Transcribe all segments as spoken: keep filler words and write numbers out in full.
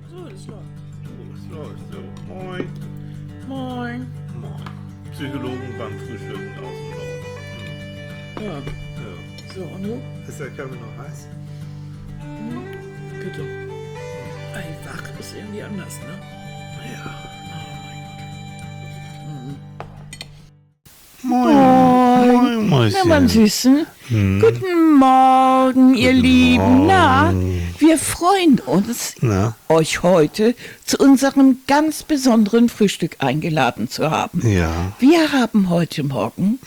So, das läuft. So, es läuft so. Moin. Moin. Moin. Psychologen beim Frühstücken aus dem Norden. Ja, Ja. so, und du? Ist der Kaffee noch heiß? Hm? Bitte. Ey, wach ist irgendwie anders, ne? Ja. Oh mein Gott. Moin. Moin, Na, mein Mäuschen. Süßen. Hm. Guten Morgen, ihr Guten Lieben. Na, Morgen. wir freuen uns, Na? euch heute zu unserem ganz besonderen Frühstück eingeladen zu haben. Ja. Wir haben heute Morgen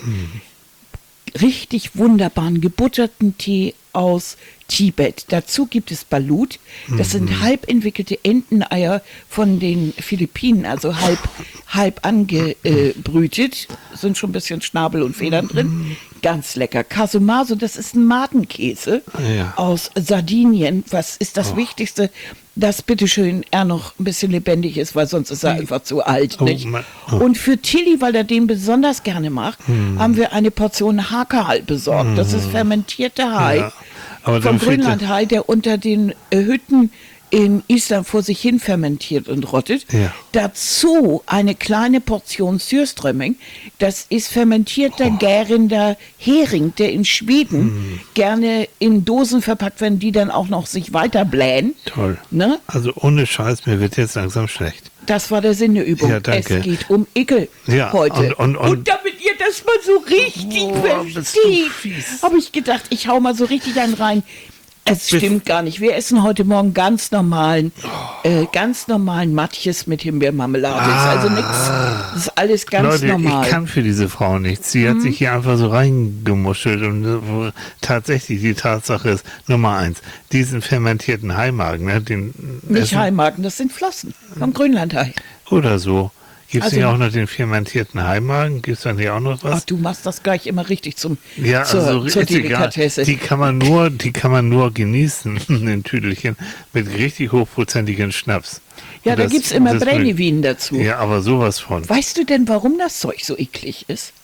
richtig wunderbaren gebutterten Tee aus Tibet. Dazu gibt es Balut. Das sind halb entwickelte Enteneier von den Philippinen, also halb, halb angebrütet. Sind schon ein bisschen Schnabel und Federn drin. Ganz lecker. Casumaso, das ist ein Madenkäse Ja. aus Sardinien. Was ist das Wichtigste? Dass bitteschön er noch ein bisschen lebendig ist, weil sonst ist er einfach zu alt. Oh, Nicht? Mann. Oh. Und für Tilly, weil er den besonders gerne macht, haben wir eine Portion Hakal besorgt. Das ist fermentierte Hai Ja. Aber vom dann fehlt der- Grönlandhai, der unter den äh, Hütten in Island vor sich hin fermentiert und rottet. Ja. Dazu eine kleine Portion Sürströmming. Das ist fermentierter, gärender Hering, der in Schweden gerne in Dosen verpackt werden, die dann auch noch sich weiter blähen. Toll. Ne? Also ohne Scheiß, mir wird jetzt langsam schlecht. Das war der Sinn der Übung. Ja, danke. Es geht um Ekel Ja, heute. und- und- und- damit ihr das mal so richtig Oh, bist du versteht, fies. habe ich gedacht, ich hau mal so richtig einen rein. Es bist- stimmt gar nicht. Wir essen heute Morgen ganz normalen, äh, ganz normalen Matjes mit Himbeermarmelade. Ist also nichts. Das ist alles ganz Leute, normal. ich kann für diese Frau nichts. Sie hat sich hier einfach so reingemuschelt und äh, wo tatsächlich die Tatsache ist, Nummer eins, diesen fermentierten Haimagen, ne, den nicht essen- Haimagen, das sind Flossen vom Grönlandhai. oder so. Gibt es Also- nicht auch noch den fermentierten Haimagen? Gibt es da nicht auch noch Ach, was? du machst das gleich immer richtig zum, Ja, zur, also zur ist egal. Delikatesse. Die kann man nur, die kann man nur genießen, in Tüdelchen, mit richtig hochprozentigen Schnaps. Ja, Und da das- gibt es immer das- Brennivin dazu. Ja, aber sowas von. Weißt du denn, warum das Zeug so eklig ist?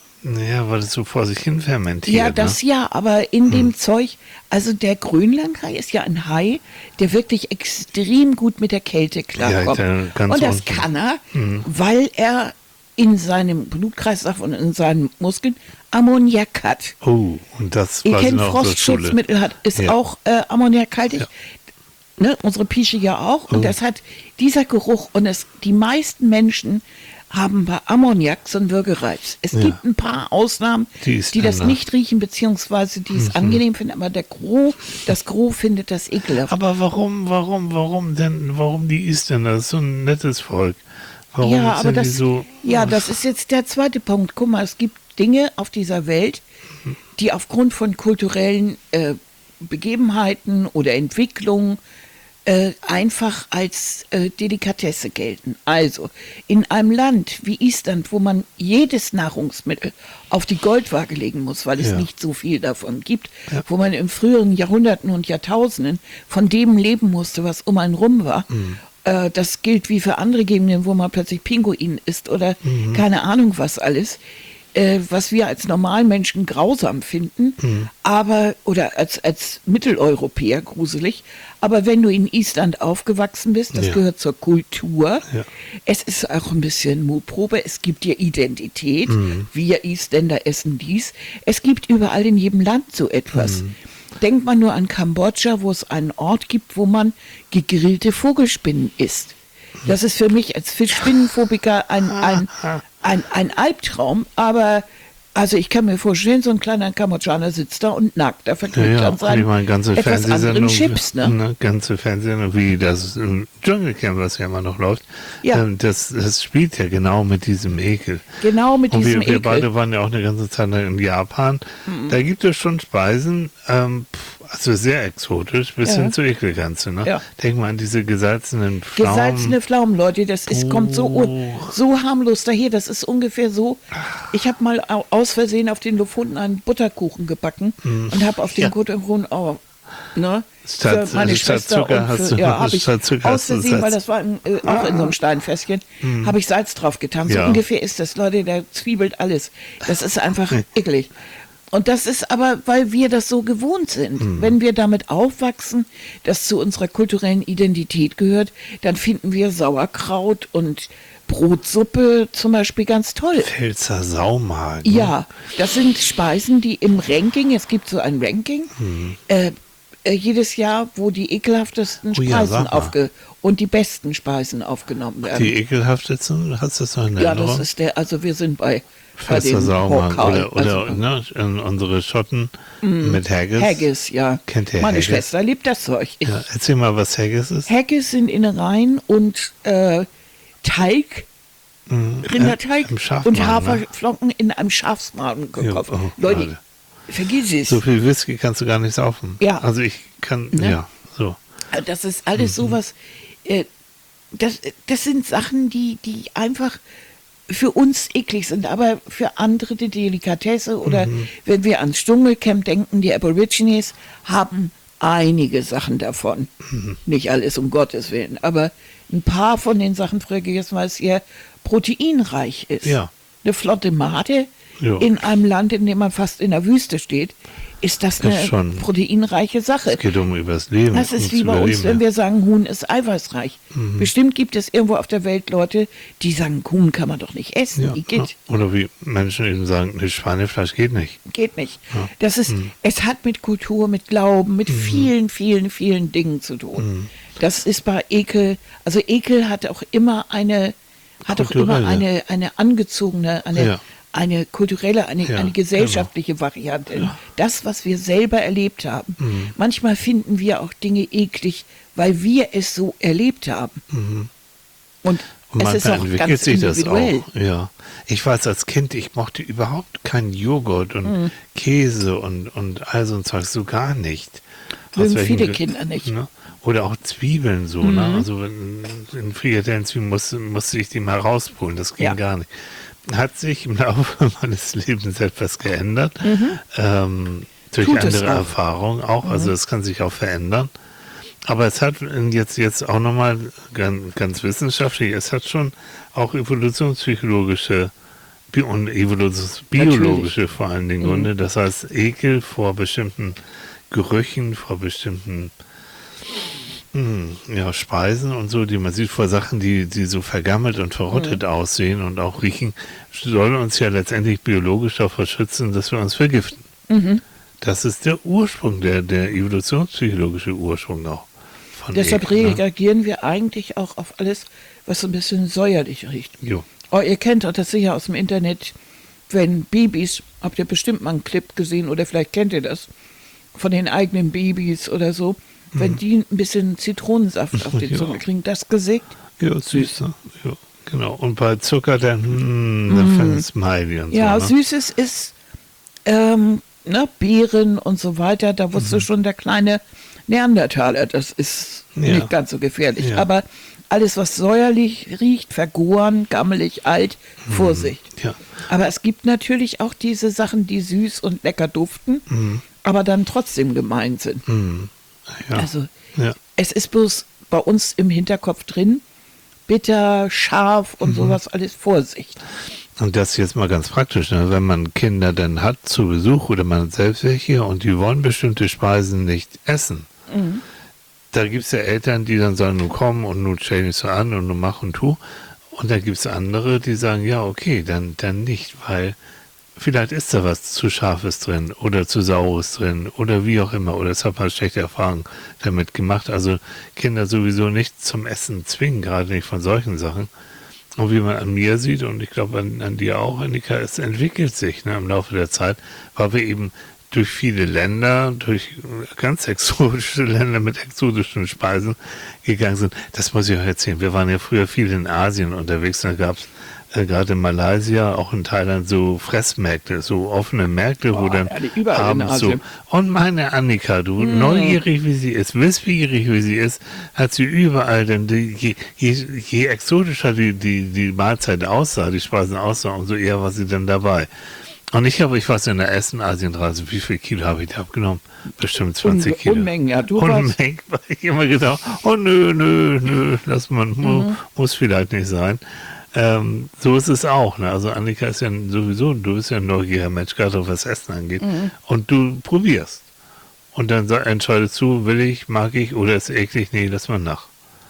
Ja, weil es so vor sich hin fermentiert. Ja, das ja, aber in dem Zeug, also der Grönlandhai ist ja ein Hai, der wirklich extrem gut mit der Kälte klarkommt. Ja, der ganz und das unten. kann er, weil er in seinem Blutkreislauf und in seinen Muskeln Ammoniak hat. Ne? Oh, und das Ihr war sie kennt noch aus der Schule. Frostschutzmittel, hat, ist Ja. auch äh, ammoniakhaltig. Ja. Ne, unsere Pische ja auch. Und Oh. das hat dieser Geruch. Und es, die meisten Menschen haben bei Ammoniak so einen Würgereiz. Es Ja. gibt ein paar Ausnahmen, Die die, ist das anders. nicht riechen, beziehungsweise die es angenehm finden. Aber der Gros, das Gros findet das ekelhaft. Aber warum, warum, warum denn, warum die Isländer? Das ist so ein nettes Volk. Warum ja, aber sind das, die so... ja, das ist jetzt der zweite Punkt. Guck mal, es gibt Dinge auf dieser Welt, die aufgrund von kulturellen äh, Begebenheiten oder Entwicklungen äh, einfach als äh, Delikatesse gelten. Also in einem Land wie Island, wo man jedes Nahrungsmittel auf die Goldwaage legen muss, weil es Ja. nicht so viel davon gibt, wo man in früheren Jahrhunderten und Jahrtausenden von dem leben musste, was um einen rum war. Äh, das gilt wie für andere Gegenden, wo man plötzlich Pinguin isst oder keine Ahnung was alles. Äh, was wir als Normalmenschen grausam finden, aber oder als, als Mitteleuropäer gruselig. Aber wenn du in Island aufgewachsen bist, das Ja. gehört zur Kultur. Ja. Es ist auch ein bisschen Mutprobe. Es gibt dir Identität. Mhm. Wir Isländer essen dies. Es gibt überall in jedem Land so etwas. Mhm. Denkt man nur an Kambodscha, wo es einen Ort gibt, wo man gegrillte Vogelspinnen isst. Das ist für mich als Fischspinnenphobiker ein, ein, ein, ein Albtraum, aber also ich kann mir vorstellen, so ein kleiner Kambodschaner sitzt da und nackt, da Ja, verklebt ja, an seinen ich meine, ganze etwas anderen Fernsehsendung, Chips, ne? ne, ganze Fernsehsendung, wie das ähm, Dschungelcamp, was ja immer noch läuft, Ja. ähm, das, das spielt ja genau mit diesem Ekel. Genau mit Und diesem wir, wir Ekel. beide waren ja auch eine ganze Zeit lang in Japan. Da gibt es schon Speisen, ähm, pf, also sehr exotisch, bis Ja. hin zu Ekelganze. Ne? Ja. Denk mal an diese gesalzenen Pflaumen. Gesalzene Pflaumen, Leute, das ist, kommt so, un- so harmlos daher. Das ist ungefähr so. Ich habe mal au- aus Versehen auf den Lofoten einen Butterkuchen gebacken und habe auf den Ja. Butterkuchen auch, ne, Statt- für meine statt Schwester Zucker und hast für, du- ja, habe ich statt Zucker aus hast du Versehen, Salz. weil das war in, äh, auch in so einem Steinfässchen, habe ich Salz drauf getan. So Ja. ungefähr ist das, Leute, der zwiebelt alles. Das ist einfach eklig. Und das ist aber, weil wir das so gewohnt sind. Mhm. Wenn wir damit aufwachsen, das zu unserer kulturellen Identität gehört, dann finden wir Sauerkraut und Brotsuppe zum Beispiel ganz toll. Pfälzer Saumagen. Ja, das sind Speisen, die im Ranking, es gibt so ein Ranking, mhm. äh, äh, jedes Jahr, wo die ekelhaftesten oh ja, Speisen aufge und die besten Speisen aufgenommen werden. Die ekelhaftesten, hast du das noch in Erinnerung? Ja, das ist der, also wir sind bei Pfälzer Saumagen oder, oder also, ne, unsere Schotten mm, mit Haggis. Haggis, ja. Kennt ihr Meine Haggis? Schwester liebt das Zeug. Ich, ja, erzähl mal, was Haggis ist. Haggis sind Innereien und äh, Teig, mm, Rinderteig äh, und Haferflocken ne? in einem Schafsmagen gekocht. Oh, Leute, Alter. Vergiss es. So viel Whisky kannst du gar nicht saufen. Ja. Also ich kann, ne? ja, so. Das ist alles mhm. sowas, äh, das, das sind Sachen, die, die einfach für uns eklig sind, aber für andere die Delikatesse oder mhm. wenn wir ans Dschungelcamp denken, die Aborigines haben einige Sachen davon. Mhm. Nicht alles, um Gottes Willen, aber ein paar von den Sachen früher gegessen, weil es sehr proteinreich ist. Ja. Eine flotte Mate jo. in einem Land, in dem man fast in der Wüste steht, ist das eine schon, proteinreiche Sache. Es geht um übers Leben. Das ist wie bei uns, wenn wir sagen, Huhn ist eiweißreich. Mhm. Bestimmt gibt es irgendwo auf der Welt Leute, die sagen, Huhn kann man doch nicht essen. Ja, die geht. Ja. Oder wie Menschen eben sagen, das Schweinefleisch geht nicht. Geht nicht. Ja. Das ist, mhm. es hat mit Kultur, mit Glauben, mit mhm. vielen, vielen, vielen Dingen zu tun. Mhm. Das ist bei Ekel, also Ekel hat auch immer eine, hat auch immer eine, eine angezogene, eine ja. eine kulturelle, eine, ja, eine gesellschaftliche genau. Variante. Ja. Das, was wir selber erlebt haben. Mhm. Manchmal finden wir auch Dinge eklig, weil wir es so erlebt haben. Mhm. Und, Und es ist auch entwickelt ganz sich individuell. Das auch. Ja. Ich weiß, als Kind, ich mochte überhaupt keinen Joghurt und mhm. Käse und, und all so ein Zeug, so gar nicht. Mögen viele Kinder nicht. Ne? Oder auch Zwiebeln so. Mhm. Ne? Also in, in Frikadellenzwiebeln musste, musste ich die mal rauspulen, das ging ja. gar nicht. Hat sich im Laufe meines Lebens etwas geändert, mhm. ähm, durch Tut andere Erfahrungen auch, mhm. also es kann sich auch verändern. Aber es hat jetzt, jetzt auch nochmal ganz, ganz wissenschaftlich, es hat schon auch evolutionspsychologische und evolutionsbiologische vor allen Dingen Gründe. Mhm. Das heißt, Ekel vor bestimmten Gerüchen, vor bestimmten ja, Speisen und so, die man sieht, vor Sachen, die, die so vergammelt und verrottet mhm. aussehen und auch riechen, soll uns ja letztendlich biologisch davor schützen, dass wir uns vergiften. Mhm. Das ist der Ursprung, der, der evolutionspsychologische Ursprung auch. Von Deshalb Ekel, reagieren ne? wir eigentlich auch auf alles, was so ein bisschen säuerlich riecht. Jo. Oh, ihr kennt doch das sicher aus dem Internet, wenn Babys, habt ihr bestimmt mal einen Clip gesehen oder vielleicht kennt ihr das, von den eigenen Babys oder so, wenn die ein bisschen Zitronensaft auf die Zunge ja. kriegen, das gesägt. Ja, süß, ne? Ja, genau. Und bei Zucker dann, hm, dann mm. fängt es Smiley und ja, so. Ja, ne? Süßes ist ähm, ne, Beeren und so weiter, da wusste mhm. schon der kleine Neandertaler, das ist ja. nicht ganz so gefährlich. Ja. Aber alles, was säuerlich riecht, vergoren, gammelig, alt, mhm. Vorsicht. Ja. Aber es gibt natürlich auch diese Sachen, die süß und lecker duften, mhm. aber dann trotzdem gemein sind. Mhm. Ja. Also ja. es ist bloß bei uns im Hinterkopf drin, bitter, scharf und mhm. sowas, alles Vorsicht. Und das jetzt mal ganz praktisch, ne? Wenn man Kinder dann hat zu Besuch oder man hat selbst welche und die wollen bestimmte Speisen nicht essen. Mhm. Da gibt es ja Eltern, die dann sagen, nun komm und nun stell dich so an und nun mach und tu. Und dann gibt es andere, die sagen, ja okay, dann, dann nicht, weil vielleicht ist da was zu Scharfes drin oder zu Saures drin oder wie auch immer. Oder es hat man schlechte Erfahrungen damit gemacht. Also Kinder sowieso nicht zum Essen zwingen, gerade nicht von solchen Sachen. Und wie man an mir sieht, und ich glaube an, an dir auch, Annika, es entwickelt sich ne, im Laufe der Zeit, weil wir eben durch viele Länder, durch ganz exotische Länder mit exotischen Speisen gegangen sind. Das muss ich euch erzählen. Wir waren ja früher viel in Asien unterwegs, da gab es Äh, gerade in Malaysia, auch in Thailand, so Fressmärkte, so offene Märkte, oh, wo dann ja, abends so. Und meine Annika, du, mm. neugierig wie sie ist, wissbegierig wie sie ist, hat sie überall, denn die, je, je, je exotischer die, die, die Mahlzeit aussah, die Speisen aussahen, umso eher war sie dann dabei. Und ich habe, ich war in der ersten Asienreise, wie viel Kilo habe ich da abgenommen? Bestimmt zwanzig Kilo. Unmengen, ja. Du Unmengen, weil ich immer gedacht, oh nö, nö, nö, das man, mhm. muss vielleicht nicht sein. ähm, so ist es auch. Ne? Also Annika ist ja sowieso, du bist ja ein neugieriger Mensch, gerade was Essen angeht. Mhm. Und du probierst. Und dann entscheidest du, will ich, mag ich oder ist eklig, nee, lass mal nach.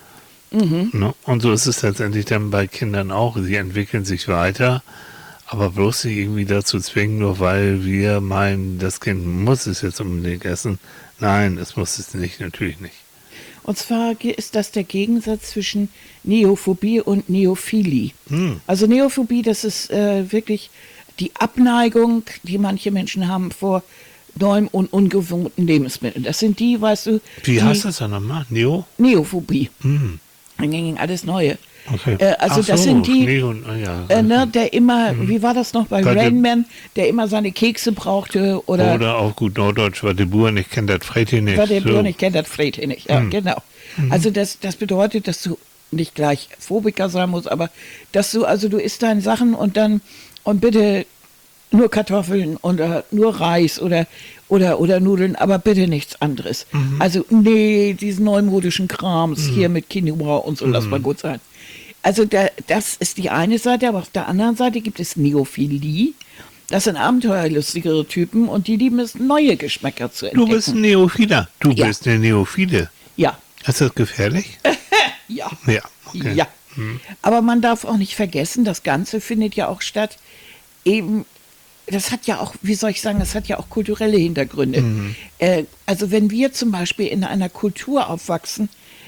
Mhm. Ne? Und so ist es letztendlich dann bei Kindern auch. Sie entwickeln sich weiter, aber bloß nicht irgendwie dazu zwingen, nur weil wir meinen, das Kind muss es jetzt unbedingt essen. Nein, es muss es nicht, natürlich nicht. Und zwar ist das der Gegensatz zwischen Neophobie und Neophilie. Hm. Also Neophobie, das ist äh, wirklich die Abneigung, die manche Menschen haben vor neuen und ungewohnten Lebensmitteln. Das sind die, weißt du... Wie die heißt das dann nochmal? Neo? Neophobie. Hm. Dann ging alles Neue. Okay. Äh, also Ach das so, sind die, Neo, ja, äh, ne, der immer, mhm. wie war das noch bei, bei Rain Man, der immer seine Kekse brauchte oder... Oder auch gut Norddeutsch, war der Bauer nicht, kennt das Freitag nicht. War der so. Bauer nicht, kennt das Freitag nicht, ja, mhm. genau. Mhm. Also das, das bedeutet, dass du nicht gleich Phobiker sein musst, aber dass du, also du isst deine Sachen und dann, und bitte nur Kartoffeln oder nur Reis oder, oder, oder Nudeln, aber bitte nichts anderes. Mhm. Also nee, diesen neumodischen Krams mhm. hier mit Quinoa und so, mhm. lass mal gut sein. Also da, das ist die eine Seite, aber auf der anderen Seite gibt es Neophilie. Das sind abenteuerlustigere Typen und die lieben es, neue Geschmäcker zu entdecken. Du bist ein Neophiler. Du ja. bist eine Neophile. Ja. Ist das gefährlich? ja. Ja. Okay. Ja. Hm. Aber man darf auch nicht vergessen, das Ganze findet ja auch statt, eben, das hat ja auch, wie soll ich sagen, das hat ja auch kulturelle Hintergründe. Mhm. Äh, also wenn wir zum Beispiel in einer Kultur aufwachsen,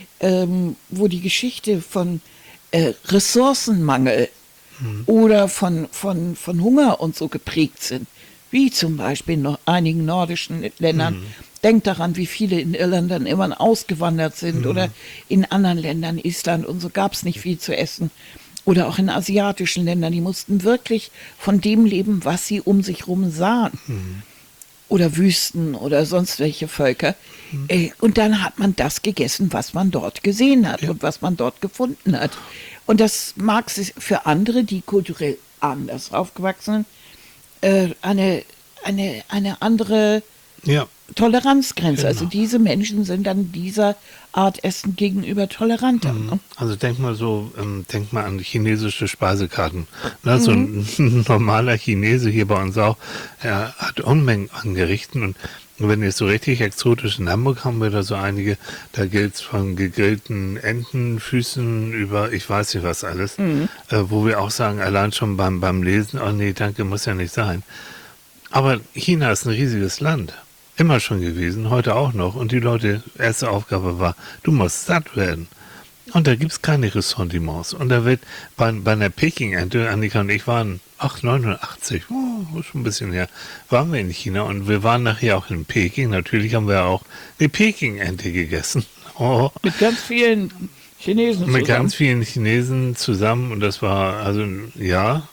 ähm, wo die Geschichte von äh, Ressourcenmangel mhm. oder von, von, von Hunger und so geprägt sind, wie zum Beispiel in noch einigen nordischen Ländern. Mhm. Denkt daran, wie viele in Irland dann immer ausgewandert sind mhm. oder in anderen Ländern, Island und so, gab es nicht viel zu essen. Oder auch in asiatischen Ländern, die mussten wirklich von dem leben, was sie um sich rum sahen. Mhm. Oder Wüsten oder sonst welche Völker. Mhm. Äh, und dann hat man das gegessen, was man dort gesehen hat ja. und was man dort gefunden hat. Und das mag sich für andere, die kulturell anders aufgewachsen sind, äh, eine, eine, eine andere ja. Toleranzgrenze. Genau. Also diese Menschen sind dann dieser Art Essen gegenüber toleranter. Mhm. Ne? Also denk mal so, ähm, denk mal an chinesische Speisekarten. Ne? Mhm. So ein, ein normaler Chinese hier bei uns auch, er hat Unmengen an Gerichten und wenn ihr es so richtig exotisch in Hamburg haben wir da so einige, da gilt es von gegrillten Entenfüßen über ich weiß nicht was alles, mhm. äh, wo wir auch sagen, allein schon beim, beim Lesen, oh nee, danke, muss ja nicht sein. Aber China ist ein riesiges Land. Immer schon gewesen, heute auch noch. Und die Leute, erste Aufgabe war, du musst satt werden. Und da gibt es keine Ressentiments. Und da wird bei, bei einer Peking-Ente, Annika und ich waren, ach, neunundachtzig, oh, schon ein bisschen her, waren wir in China. Und wir waren nachher auch in Peking. Natürlich haben wir auch eine Peking-Ente gegessen. Oh. Mit ganz vielen Chinesen zusammen. Mit ganz vielen Chinesen zusammen. Und das war, also, ja...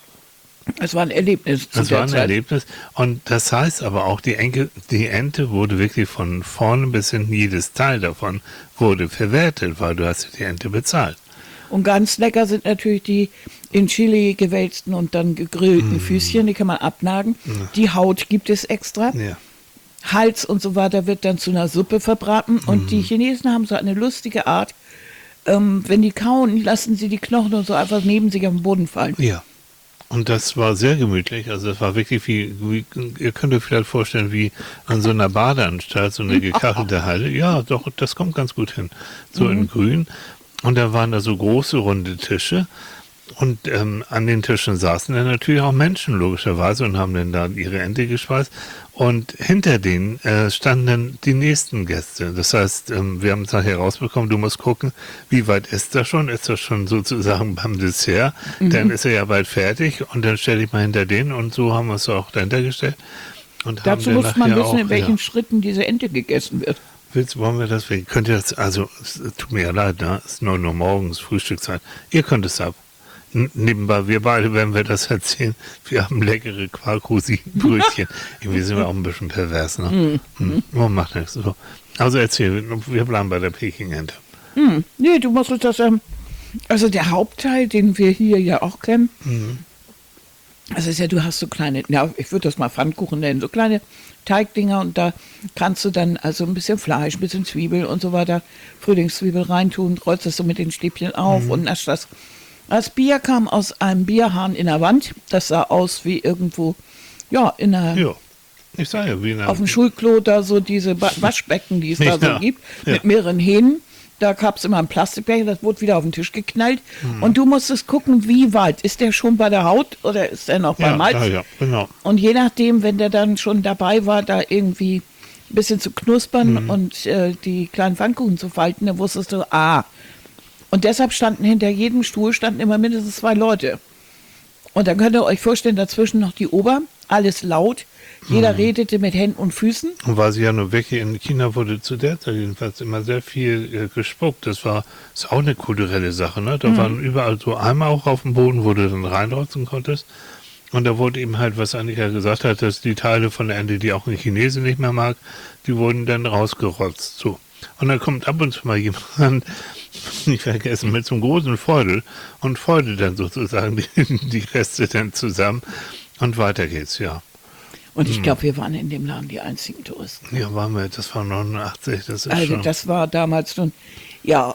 Es war ein Erlebnis. Es war ein Zeit. Erlebnis. Und das heißt aber auch, die, Enke, die Ente wurde wirklich von vorne bis hinten, jedes Teil davon wurde verwertet, weil du hast die Ente bezahlt. Und ganz lecker sind natürlich die in Chili gewälzten und dann gegrillten mm. Füßchen, die kann man abnagen. Ja. Die Haut gibt es extra. Ja. Hals und so weiter wird dann zu einer Suppe verbraten. Mm. Und die Chinesen haben so eine lustige Art, ähm, wenn die kauen, lassen sie die Knochen und so einfach neben sich auf den Boden fallen. Ja. Und das war sehr gemütlich, also das war wirklich wie, wie, ihr könnt euch vielleicht vorstellen, wie an so einer Badeanstalt, so eine gekachelte Halle. Ja, doch, das kommt ganz gut hin. So mhm. in grün. Und da waren da so große, runde Tische. Und ähm, an den Tischen saßen dann natürlich auch Menschen, logischerweise, und haben dann da ihre Ente gespeist. Und hinter denen äh, standen dann die nächsten Gäste. Das heißt, ähm, wir haben es nachher rausbekommen, du musst gucken, wie weit ist das schon? Ist das schon sozusagen beim Dessert? Mhm. Dann ist er ja bald fertig und dann stelle ich mal hinter denen und so haben wir es auch dahinter gestellt. Und dazu muss man wissen, auch, in welchen ja. Schritten diese Ente gegessen wird. Willst, wollen wir das? Könnt ihr das, also, es tut mir ja leid, ne? Es ist nur noch morgens Frühstückszeit. Ihr könnt es ab. Nebenbei, wir beide, wenn wir das erzählen, wir haben leckere Quark-Rosinen-Brötchen. Irgendwie sind wir auch ein bisschen pervers, ne? Mm. Mm. Oh, macht nichts. So. Also erzähl, wir bleiben bei der Peking-Ente. Mm. Nee, du musst uns das, ähm, also der Hauptteil, den wir hier ja auch kennen, mm. also ist ja, du hast so kleine, ja, ich würde das mal Pfannkuchen nennen, so kleine Teigdinger und da kannst du dann also ein bisschen Fleisch, ein bisschen Zwiebel und so weiter, Frühlingszwiebel reintun, rollst das so mit den Stäbchen auf mm. und naschst das. Das Bier kam aus einem Bierhahn in der Wand. Das sah aus wie irgendwo, ja, in einer, Ja, ich sage ja, wie eine, auf dem Schulklo da so diese Ba- Waschbecken, die es da so Ja, gibt, ja. mit mehreren Hähnen. Da gab es immer ein Plastikbecher, das wurde wieder auf den Tisch geknallt. Mhm. Und du musstest gucken, wie weit. Ist der schon bei der Haut oder ist der noch ja, beim Hals? ja, ja, genau. Und je nachdem, wenn der dann schon dabei war, da irgendwie ein bisschen zu knuspern Mhm. und äh, die kleinen Pfannkuchen zu falten, dann wusstest du, ah. Und deshalb standen hinter jedem Stuhl standen immer mindestens zwei Leute. Und dann könnt ihr euch vorstellen, dazwischen noch die Ober, alles laut. Jeder redete mit Händen und Füßen. Und weil sie ja nur weg hier in China wurde zu der Zeit jedenfalls immer sehr viel äh, gespuckt. Das war ist auch eine kulturelle Sache. Ne? Da Mhm. waren überall so Eimer auch auf dem Boden, wo du dann reinrotzen konntest. Und da wurde eben halt, was Annika gesagt hat, dass die Teile von der Ente, die auch ein Chinese nicht mehr mag, die wurden dann rausgerotzt. So. Und dann kommt ab und zu mal jemand, nicht vergessen, mit so einem großen Feudel und feudelt dann sozusagen die, die Reste dann zusammen. Und weiter geht's, ja. Und ich glaube, wir waren in dem Laden die einzigen Touristen. Ja, waren wir, das war neunundachtzig, das ist Also schon... das war damals schon, ja.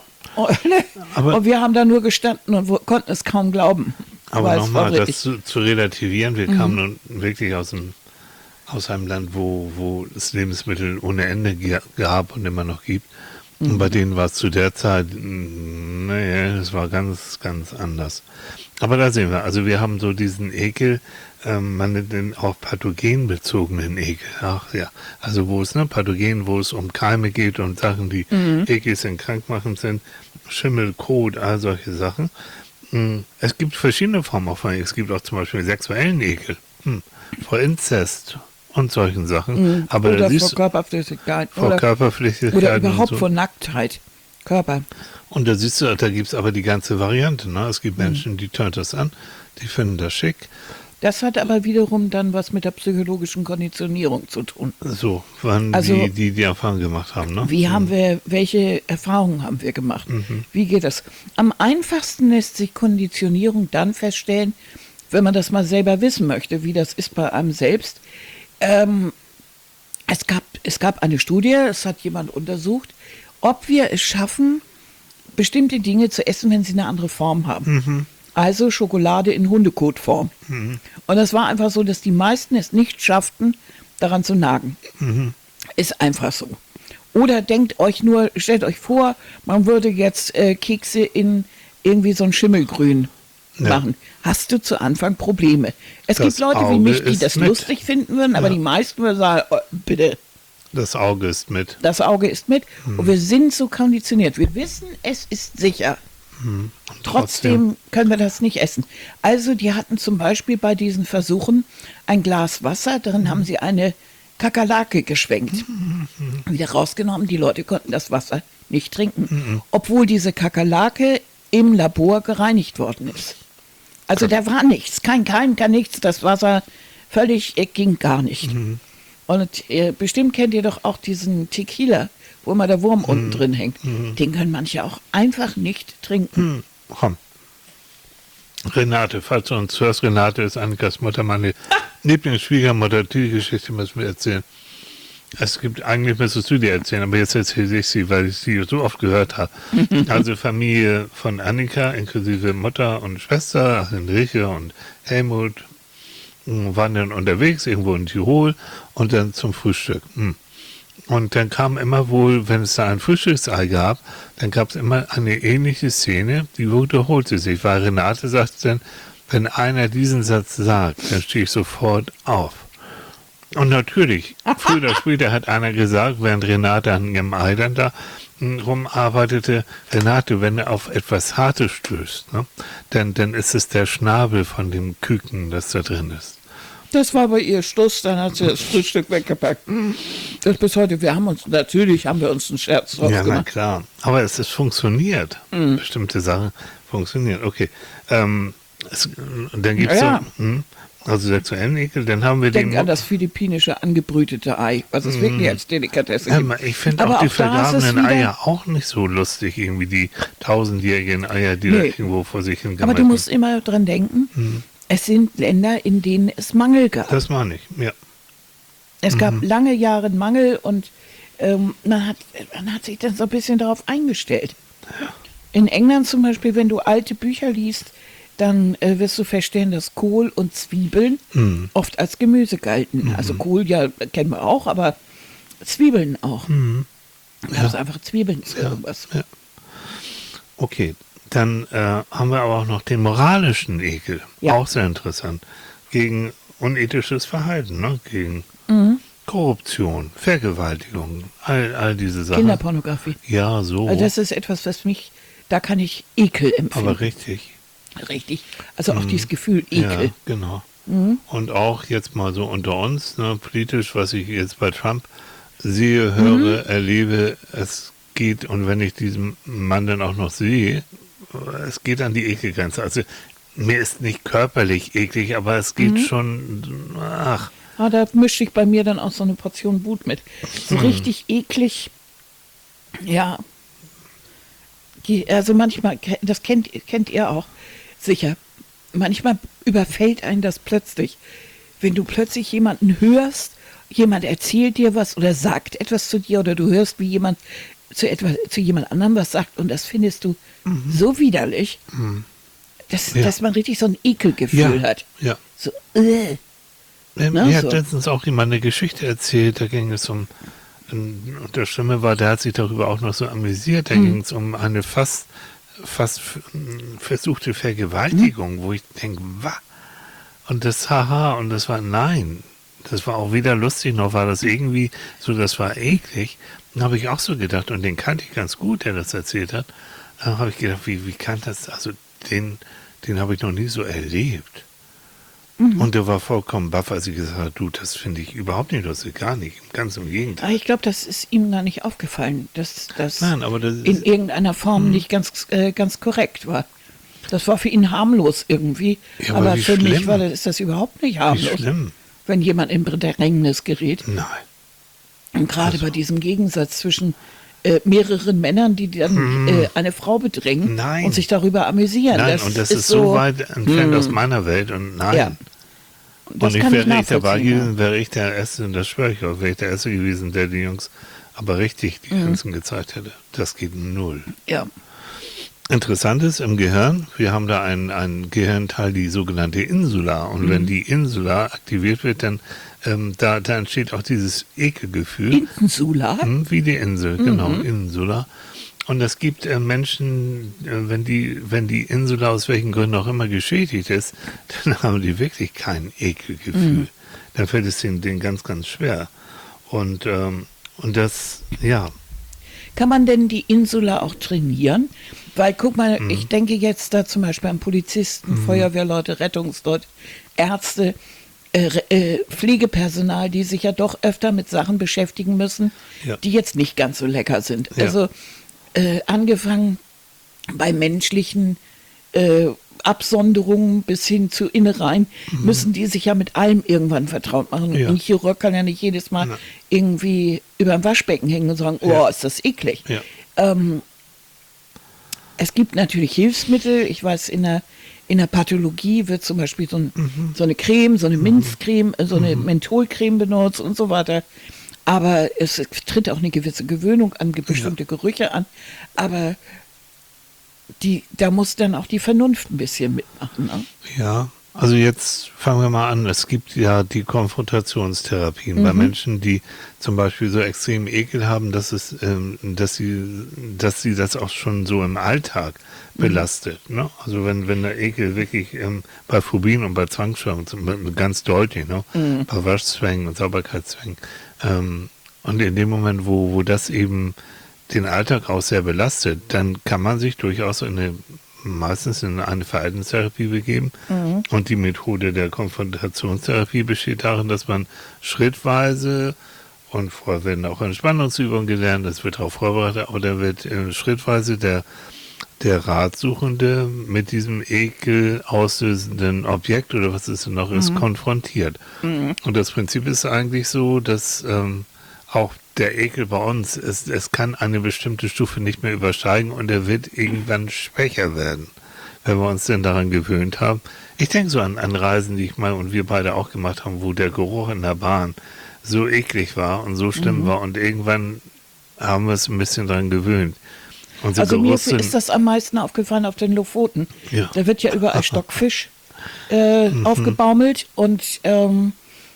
Aber- Und wir haben da nur gestanden und wo, konnten es kaum glauben. Aber Weil es war nochmal, wirklich- das zu, zu relativieren, wir kamen nun wirklich aus einem, aus einem Land, wo, wo es Lebensmittel ohne Ende ge gab und immer noch gibt. Und bei denen war es zu der Zeit, mm, naja, das war ganz, ganz anders. Aber da sehen wir, also wir haben so diesen Ekel, ähm, man nennt den auch pathogenbezogenen Ekel. Ach ja, also wo es, ne, Pathogen, wo es um Keime geht und Sachen, die eklig sind, krankmachend sind, Schimmel, Kot, all solche Sachen. Mm, Es gibt verschiedene Formen auch von Ekel. Es gibt auch zum Beispiel sexuellen Ekel, hm, vor Inzest und solchen Sachen. Aber da oder siehst vor du, Körperflüssigkeit. vor Oder, Körperflüssigkeiten oder und überhaupt so. vor Nacktheit. Körper. Und da siehst du, da gibt es aber die ganze Variante. Ne? Es gibt Menschen, die tönt das an, die finden das schick. Das hat aber wiederum dann was mit der psychologischen Konditionierung zu tun. So, wann Also- die, die die Erfahrung gemacht haben. Ne? Wie haben wir, welche Erfahrungen haben wir gemacht? Wie geht das? Am einfachsten lässt sich Konditionierung dann feststellen, wenn man das mal selber wissen möchte, wie das ist bei einem selbst. Ähm, es gab, es gab eine Studie, es hat jemand untersucht, ob wir es schaffen, bestimmte Dinge zu essen, wenn sie eine andere Form haben. Also Schokolade in Hundekotform. Und das war einfach so, dass die meisten es nicht schafften, daran zu nagen. Ist einfach so. Oder denkt euch nur, stellt euch vor, man würde jetzt äh, Kekse in irgendwie so ein Schimmelgrün Ja. machen. Hast du zu Anfang Probleme. Es Das gibt Leute wie Auge mich, die ist das mit. lustig finden würden, aber Ja. die meisten würden sagen, oh, bitte, Das Auge ist mit. das Auge ist mit. Und wir sind so konditioniert. Wir wissen, es ist sicher. Und Trotzdem können wir das nicht essen. Also die hatten zum Beispiel bei diesen Versuchen ein Glas Wasser, darin haben sie eine Kakerlake geschwenkt. Wieder rausgenommen, die Leute konnten das Wasser nicht trinken, obwohl diese Kakerlake im Labor gereinigt worden ist. Also da war nichts, kein Keim, kein nichts, das Wasser völlig, äh, ging gar nicht. Und äh, bestimmt kennt ihr doch auch diesen Tequila, wo immer der Wurm unten drin hängt. Den können manche auch einfach nicht trinken. Hm, komm. Renate, falls du uns hörst, Renate ist Annikas Mutter, meine Lieblingsschwiegermutter. Die Geschichte müssen wir erzählen. Es gibt, eigentlich müsstest du dir erzählen, aber jetzt erzähle ich sie, weil ich sie so oft gehört habe. Also Familie von Annika, inklusive Mutter und Schwester, Henrike und Helmut, mh, waren dann unterwegs, irgendwo in Tirol und dann zum Frühstück. Hm. Und dann kam immer wohl, wenn es da ein Frühstücksei gab, dann gab es immer eine ähnliche Szene, die wiederholte sich, weil Renate sagte dann, wenn einer diesen Satz sagt, dann stehe ich sofort auf. Und natürlich, früher oder später hat einer gesagt, während Renate an ihrem Ei dann da mh, rumarbeitete, Renate, wenn er auf etwas Hartes stößt, ne, dann, dann ist es der Schnabel von dem Küken, das da drin ist. Das war bei ihr Schluss, dann hat sie das Frühstück weggepackt. Das bis heute, wir haben uns, natürlich haben wir uns einen Scherz draus Ja, na gemacht. klar. Aber es ist funktioniert. Bestimmte Sachen funktionieren. Okay. Ähm, es, dann gibt es Ja, ja. so, hm, also sexuellen Ekel, dann haben wir Denk den... an das philippinische angebrütete Ei, was es wirklich als Delikatesse Ja, gibt. ich finde Aber auch die auch da ist es vergrabenen wieder- Eier auch nicht so lustig, irgendwie die tausendjährigen Eier, die da Nee. irgendwo vor sich hin Aber du gemacht musst immer dran denken, es sind Länder, in denen es Mangel gab. Das meine ich, ja. Es gab lange Jahre Mangel und ähm, man, hat, man hat sich dann so ein bisschen darauf eingestellt. In England zum Beispiel, wenn du alte Bücher liest, dann äh, wirst du feststellen, dass Kohl und Zwiebeln Mhm. oft als Gemüse galten. Also Kohl ja kennen wir auch, aber Zwiebeln auch. Mhm. Da ist einfach Zwiebeln zu Ja. irgendwas. Ja. Okay, dann äh, haben wir aber auch noch den moralischen Ekel. Ja. Auch sehr interessant. Gegen unethisches Verhalten, ne? Gegen Korruption, Vergewaltigung, all, all diese Sachen. Kinderpornografie. Ja, so. Also das ist etwas, was mich, da kann ich Ekel empfinden. aber richtig. Richtig. Also auch dieses Gefühl Ekel. Ja, genau. Und auch jetzt mal so unter uns, ne, politisch, was ich jetzt bei Trump sehe, höre, erlebe, es geht, und wenn ich diesen Mann dann auch noch sehe, es geht an die Ekelgrenze. Also mir ist nicht körperlich eklig, aber es geht schon, ach, Ah, da mischt sich bei mir dann auch so eine Portion Wut mit. So richtig eklig, ja. Die, also manchmal, das kennt, kennt ihr auch sicher, manchmal überfällt einen das plötzlich. Wenn du plötzlich jemanden hörst, jemand erzählt dir was oder sagt etwas zu dir oder du hörst, wie jemand zu, etwa, zu jemand anderem was sagt und das findest du so widerlich, dass, Ja. dass man richtig so ein Ekelgefühl ja, hat. ja. So, äh. Ähm, Ne, mir hat so. letztens auch jemand eine Geschichte erzählt, da ging es um, und das Schlimme war, der hat sich darüber auch noch so amüsiert, da ging es um eine fast, fast f- versuchte Vergewaltigung, wo ich denke, was? Und das haha, und das war nein. Das war auch weder lustig, noch war das irgendwie so, das war eklig. Dann habe ich auch so gedacht, und den kannte ich ganz gut, der das erzählt hat. Dann habe ich gedacht, wie, wie kann das, also den, den habe ich noch nie so erlebt. Und der war vollkommen baff, als ich gesagt habe, du, das finde ich überhaupt nicht lustig, gar nicht, ganz im Gegenteil. Aber ich glaube, das ist ihm gar nicht aufgefallen, dass das Nein, aber das in ist, irgendeiner Form nicht ganz, äh, ganz korrekt war. Das war für ihn harmlos irgendwie. Ja, aber aber wie für mich schlimm. war das, ist das überhaupt nicht wie harmlos, schlimm. wenn jemand in Bedrängnis gerät. Nein. Und gerade Also. bei diesem Gegensatz zwischen äh, mehreren Männern, die dann äh, eine Frau bedrängen Nein. und sich darüber amüsieren. Nein, das und das ist, ist so weit entfernt aus meiner Welt, und nein. Ja. Das Und ich kann ich wäre ich dabei nachvollziehen, ja. gewesen, wäre ich der Erste, und das schwöre ich auch, wäre ich der Erste gewesen, der die Jungs aber richtig die Grenzen gezeigt hätte. Das geht null. Ja. Interessant ist im Gehirn, wir haben da einen, einen Gehirnteil, die sogenannte Insula. Und wenn die Insula aktiviert wird, dann ähm, da, da entsteht auch dieses Ekelgefühl. Insula? Hm, wie die Insel, genau, Insula. Und es gibt äh, Menschen, äh, wenn die, wenn die Insula aus welchen Gründen auch immer geschädigt ist, dann haben die wirklich kein Ekelgefühl. Dann fällt es denen, denen ganz, ganz schwer. Und, ähm, und das, ja, Kann man denn die Insula auch trainieren? Weil, guck mal, ich denke jetzt da zum Beispiel an Polizisten, Feuerwehrleute, Rettungsleute, Ärzte, äh, äh, Pflegepersonal, die sich ja doch öfter mit Sachen beschäftigen müssen, Ja. die jetzt nicht ganz so lecker sind. Ja. Also äh, angefangen bei menschlichen äh, Absonderungen bis hin zu Innereien, müssen die sich ja mit allem irgendwann vertraut machen. Ja. Ein Chirurg kann ja nicht jedes Mal Ja. irgendwie über dem Waschbecken hängen und sagen, oh, Ja. ist das eklig. ja. Ähm, es gibt natürlich Hilfsmittel. Ich weiß, in der, in der Pathologie wird zum Beispiel so, ein, so eine Creme, so eine Minzcreme, äh, so eine Mentholcreme benutzt und so weiter. Aber es tritt auch eine gewisse Gewöhnung an bestimmte Gerüche an. Aber die, da muss dann auch die Vernunft ein bisschen mitmachen. Ne? Ja, also jetzt fangen wir mal an. Es gibt ja die Konfrontationstherapien bei Menschen, die zum Beispiel so extrem Ekel haben, dass es, ähm, dass sie, dass sie das auch schon so im Alltag belastet. Ne? Also wenn, wenn der Ekel wirklich ähm, bei Phobien und bei Zwangsstörungen zum- ganz deutlich, ne? Bei Waschzwängen und Sauberkeitszwängen. Ähm, und in dem Moment, wo, wo das eben den Alltag auch sehr belastet, dann kann man sich durchaus in eine, meistens in eine Verhaltenstherapie begeben. Und die Methode der Konfrontationstherapie besteht darin, dass man schrittweise, und vorher werden auch Entspannungsübungen gelernt, das wird darauf vorbereitet, aber da wird äh, schrittweise der, der Ratsuchende mit diesem Ekel auslösenden Objekt oder was es denn noch ist, konfrontiert. Und das Prinzip ist eigentlich so, dass ähm, auch der Ekel bei uns, es, es kann eine bestimmte Stufe nicht mehr übersteigen und er wird irgendwann schwächer werden, wenn wir uns denn daran gewöhnt haben. Ich denke so an, an Reisen, die ich mal und wir beide auch gemacht haben, wo der Geruch in der Bahn so eklig war und so schlimm war und irgendwann haben wir es ein bisschen daran gewöhnt. Und so Also mir Geruchs sind- ist das am meisten aufgefallen auf den Lofoten. Ja. Da wird ja überall Stockfisch äh, aufgebaumelt und ähm,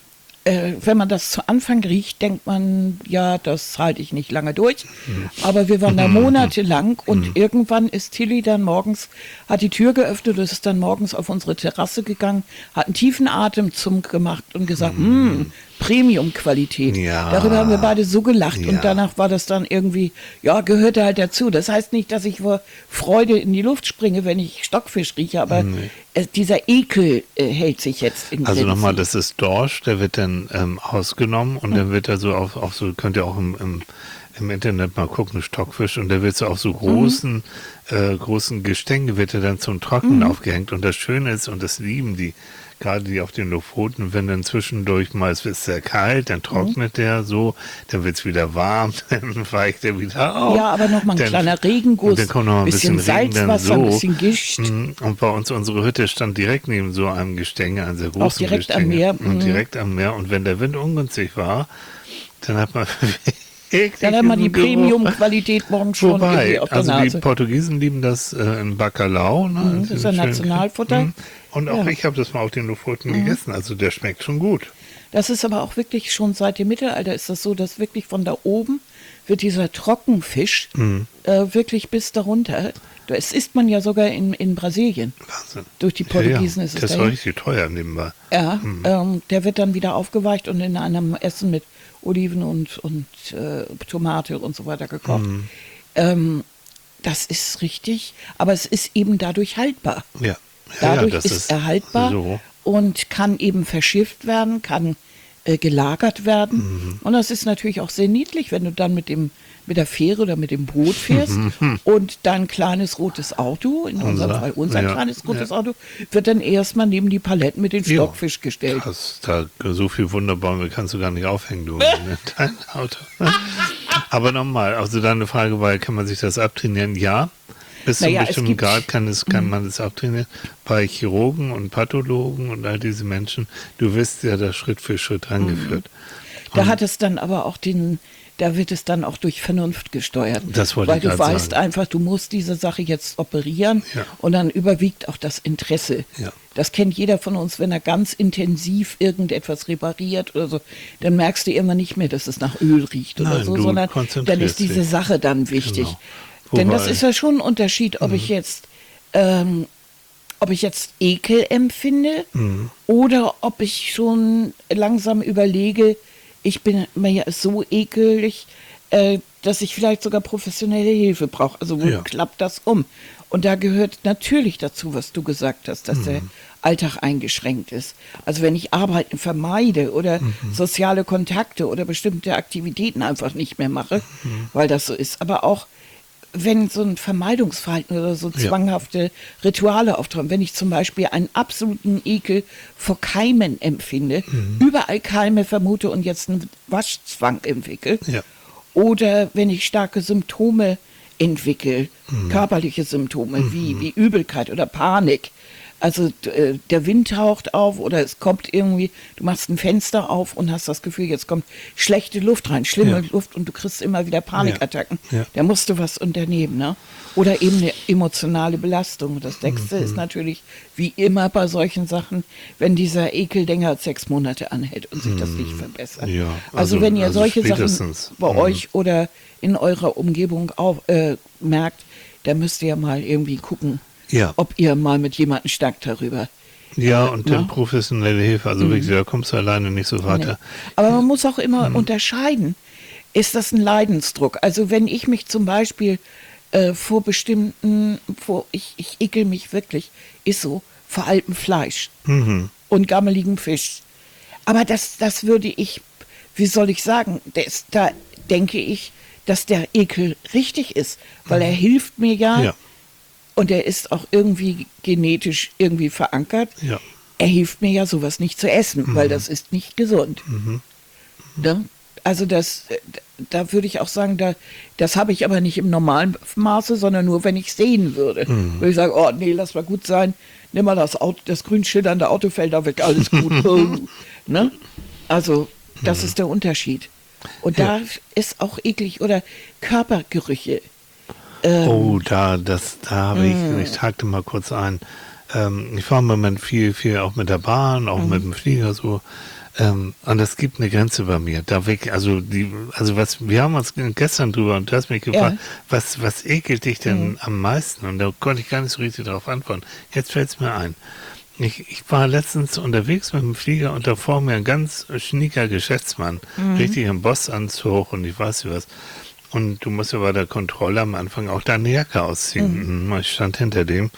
äh, wenn man das zu Anfang riecht, denkt man, ja, das halte ich nicht lange durch. Aber wir waren da monatelang und irgendwann ist Tilly dann morgens, hat die Tür geöffnet und ist dann morgens auf unsere Terrasse gegangen, hat einen tiefen Atemzug gemacht und gesagt, hm, Premium-Qualität. Ja. Darüber haben wir beide so gelacht Ja. und danach war das dann irgendwie, ja, gehörte halt dazu. Das heißt nicht, dass ich vor Freude in die Luft springe, wenn ich Stockfisch rieche, aber äh, dieser Ekel äh, hält sich jetzt in Also Grenzen. nochmal, das ist Dorsch, der wird dann ähm, ausgenommen und dann wird er so auf, auf so, könnt ihr auch im, im, im Internet mal gucken, Stockfisch, und der wird so auf so großen, äh, großen Gestänge wird er dann zum Trocknen aufgehängt. Und das Schöne ist, und das lieben die, gerade die auf den Lofoten, wenn dann zwischendurch mal, es wird sehr kalt, dann trocknet der so, dann wird es wieder warm, dann weicht er wieder auf. Ja, aber noch mal ein Dann- kleiner Regenguss, und dann kommt noch mal ein bisschen bisschen Regen, dann Salzwasser, so. ein bisschen Gischt. Mm, Und bei uns, unsere Hütte stand direkt neben so einem Gestänge, einem sehr großen direkt am Gestänge. Meer, Und mhm. direkt am Meer. Und wenn der Wind ungünstig war, dann hat man Dann hat man die ekligen Geruch. Premium-Qualität morgens schon irgendwie Wobei, auf der also Nase. die Portugiesen lieben das äh, in Bacalhau. Ne? Mhm, das ist ja Schön- Nationalfutter. Mhm. Und auch Ja. Mhm. ich habe das mal auf den Lofoten gegessen. Also der schmeckt schon gut. Das ist aber auch wirklich schon seit dem Mittelalter ist das so, dass wirklich von da oben wird dieser Trockenfisch Mhm. äh, wirklich bis darunter. Das isst man ja sogar in, in Brasilien. Wahnsinn. Durch die Portugiesen ja, ja. ist es Das war dahin. richtig teuer nebenbei. Ja, Mhm. ähm, der wird dann wieder aufgeweicht und in einem Essen mit Oliven und, und äh, Tomate und so weiter gekocht. Mhm. Ähm, das ist richtig, aber es ist eben dadurch haltbar. Ja. Ja, Dadurch ja, das ist, er haltbar so. und kann eben verschifft werden, kann äh, gelagert werden. Mhm. Und das ist natürlich auch sehr niedlich, wenn du dann mit dem mit der Fähre oder mit dem Boot fährst und dein kleines rotes Auto, in unserem Unser, Fall unser ja, kleines rotes ja. Auto, wird dann erstmal neben die Paletten mit den Ja. Stockfisch gestellt. Das, da so viel Wunderbäume kannst du gar nicht aufhängen, du, in dein Auto. Aber nochmal, also deine Frage war, kann man sich das abtrainieren? Ja, bis zu Naja, einem es bestimmten gibt- Grad kann, es, kann man das abtrainieren. Bei Chirurgen und Pathologen und all diese Menschen, du wirst ja da Schritt für Schritt rangeführt. Da hat es dann aber auch den, da wird es dann auch durch Vernunft gesteuert. Das wollte Weil ich du gerade weißt sagen. einfach, du musst diese Sache jetzt operieren Ja. und dann überwiegt auch das Interesse. Ja. Das kennt jeder von uns, wenn er ganz intensiv irgendetwas repariert oder so, dann merkst du immer nicht mehr, dass es nach Öl riecht oder Nein, so, du sondern konzentrierst dann ist diese dich. Sache dann wichtig. Genau. Denn das Wobei- ist ja schon ein Unterschied, ob ich jetzt ähm, ob ich jetzt Ekel empfinde Mhm. oder ob ich schon langsam überlege, ich bin mir ja so ekelig, äh, dass ich vielleicht sogar professionelle Hilfe brauche. Also wo Ja. klappt das um? Und da gehört natürlich dazu, was du gesagt hast, dass der Alltag eingeschränkt ist. Also wenn ich Arbeiten vermeide oder soziale Kontakte oder bestimmte Aktivitäten einfach nicht mehr mache, weil das so ist. Aber auch wenn so ein Vermeidungsverhalten oder so Ja. zwanghafte Rituale auftauchen, wenn ich zum Beispiel einen absoluten Ekel vor Keimen empfinde, überall Keime vermute und jetzt einen Waschzwang entwickle, Ja. oder wenn ich starke Symptome entwickle, körperliche Symptome wie, wie Übelkeit oder Panik. Also d- äh, der Wind taucht auf oder es kommt irgendwie, du machst ein Fenster auf und hast das Gefühl, jetzt kommt schlechte Luft rein, schlimme Ja. Luft und du kriegst immer wieder Panikattacken. Ja. Da musst du was unternehmen. Ne? Oder eben eine emotionale Belastung. Und das Nächste Mhm. ist natürlich, wie immer bei solchen Sachen, wenn dieser Ekel länger als sechs Monate anhält und sich das nicht verbessert. Ja, also, also- wenn ihr also solche Sachen spätestens. bei Mhm. euch oder in eurer Umgebung auch, äh, merkt, da müsst ihr mal irgendwie gucken, Ja. ob ihr mal mit jemandem stark darüber. Ja, und Ja. dann professionelle Hilfe. Also wirklich, da kommst du alleine nicht so weiter. Nee. Aber man muss auch immer unterscheiden, ist das ein Leidensdruck? Also wenn ich mich zum Beispiel äh, vor bestimmten, vor, ich, ich ekel mich wirklich, ist so, vor altem Fleisch Mhm. und gammeligen Fisch. Aber das, das würde ich, wie soll ich sagen, das, da denke ich, dass der Ekel richtig ist, weil er hilft mir ja, Ja. und er ist auch irgendwie genetisch irgendwie verankert. Ja. Er hilft mir ja, sowas nicht zu essen, weil das ist nicht gesund. Ne? Also das, äh, da würde ich auch sagen, da, das habe ich aber nicht im normalen Maße, sondern nur, wenn ich sehen würde. Würde ich sagen, oh nee, lass mal gut sein, nimm mal das, Auto, das grün schillernde Autofelder weg, alles gut. Oh. Ne? Also das ist der Unterschied. Und Ja. da ist auch eklig oder Körpergerüche. Ähm, oh, da, das, da habe ich, ich hakte mal kurz ein. Ähm, ich fahre im Moment viel, viel auch mit der Bahn, auch mit dem Flieger so. Ähm, und es gibt eine Grenze bei mir. Da weg, also die, also was, wir haben uns gestern drüber und du hast mich gefragt, Ja. was, was ekelt dich denn am meisten? Und da konnte ich gar nicht so richtig darauf antworten. Jetzt fällt es mir ein. Ich, ich war letztens unterwegs mit dem Flieger und da vor mir ein ganz schnieker Geschäftsmann, richtig im Bossanzug und ich weiß nicht was. Und du musst ja bei der Kontrolle am Anfang auch deine Jacke ausziehen. Mhm. Ich stand hinter dem.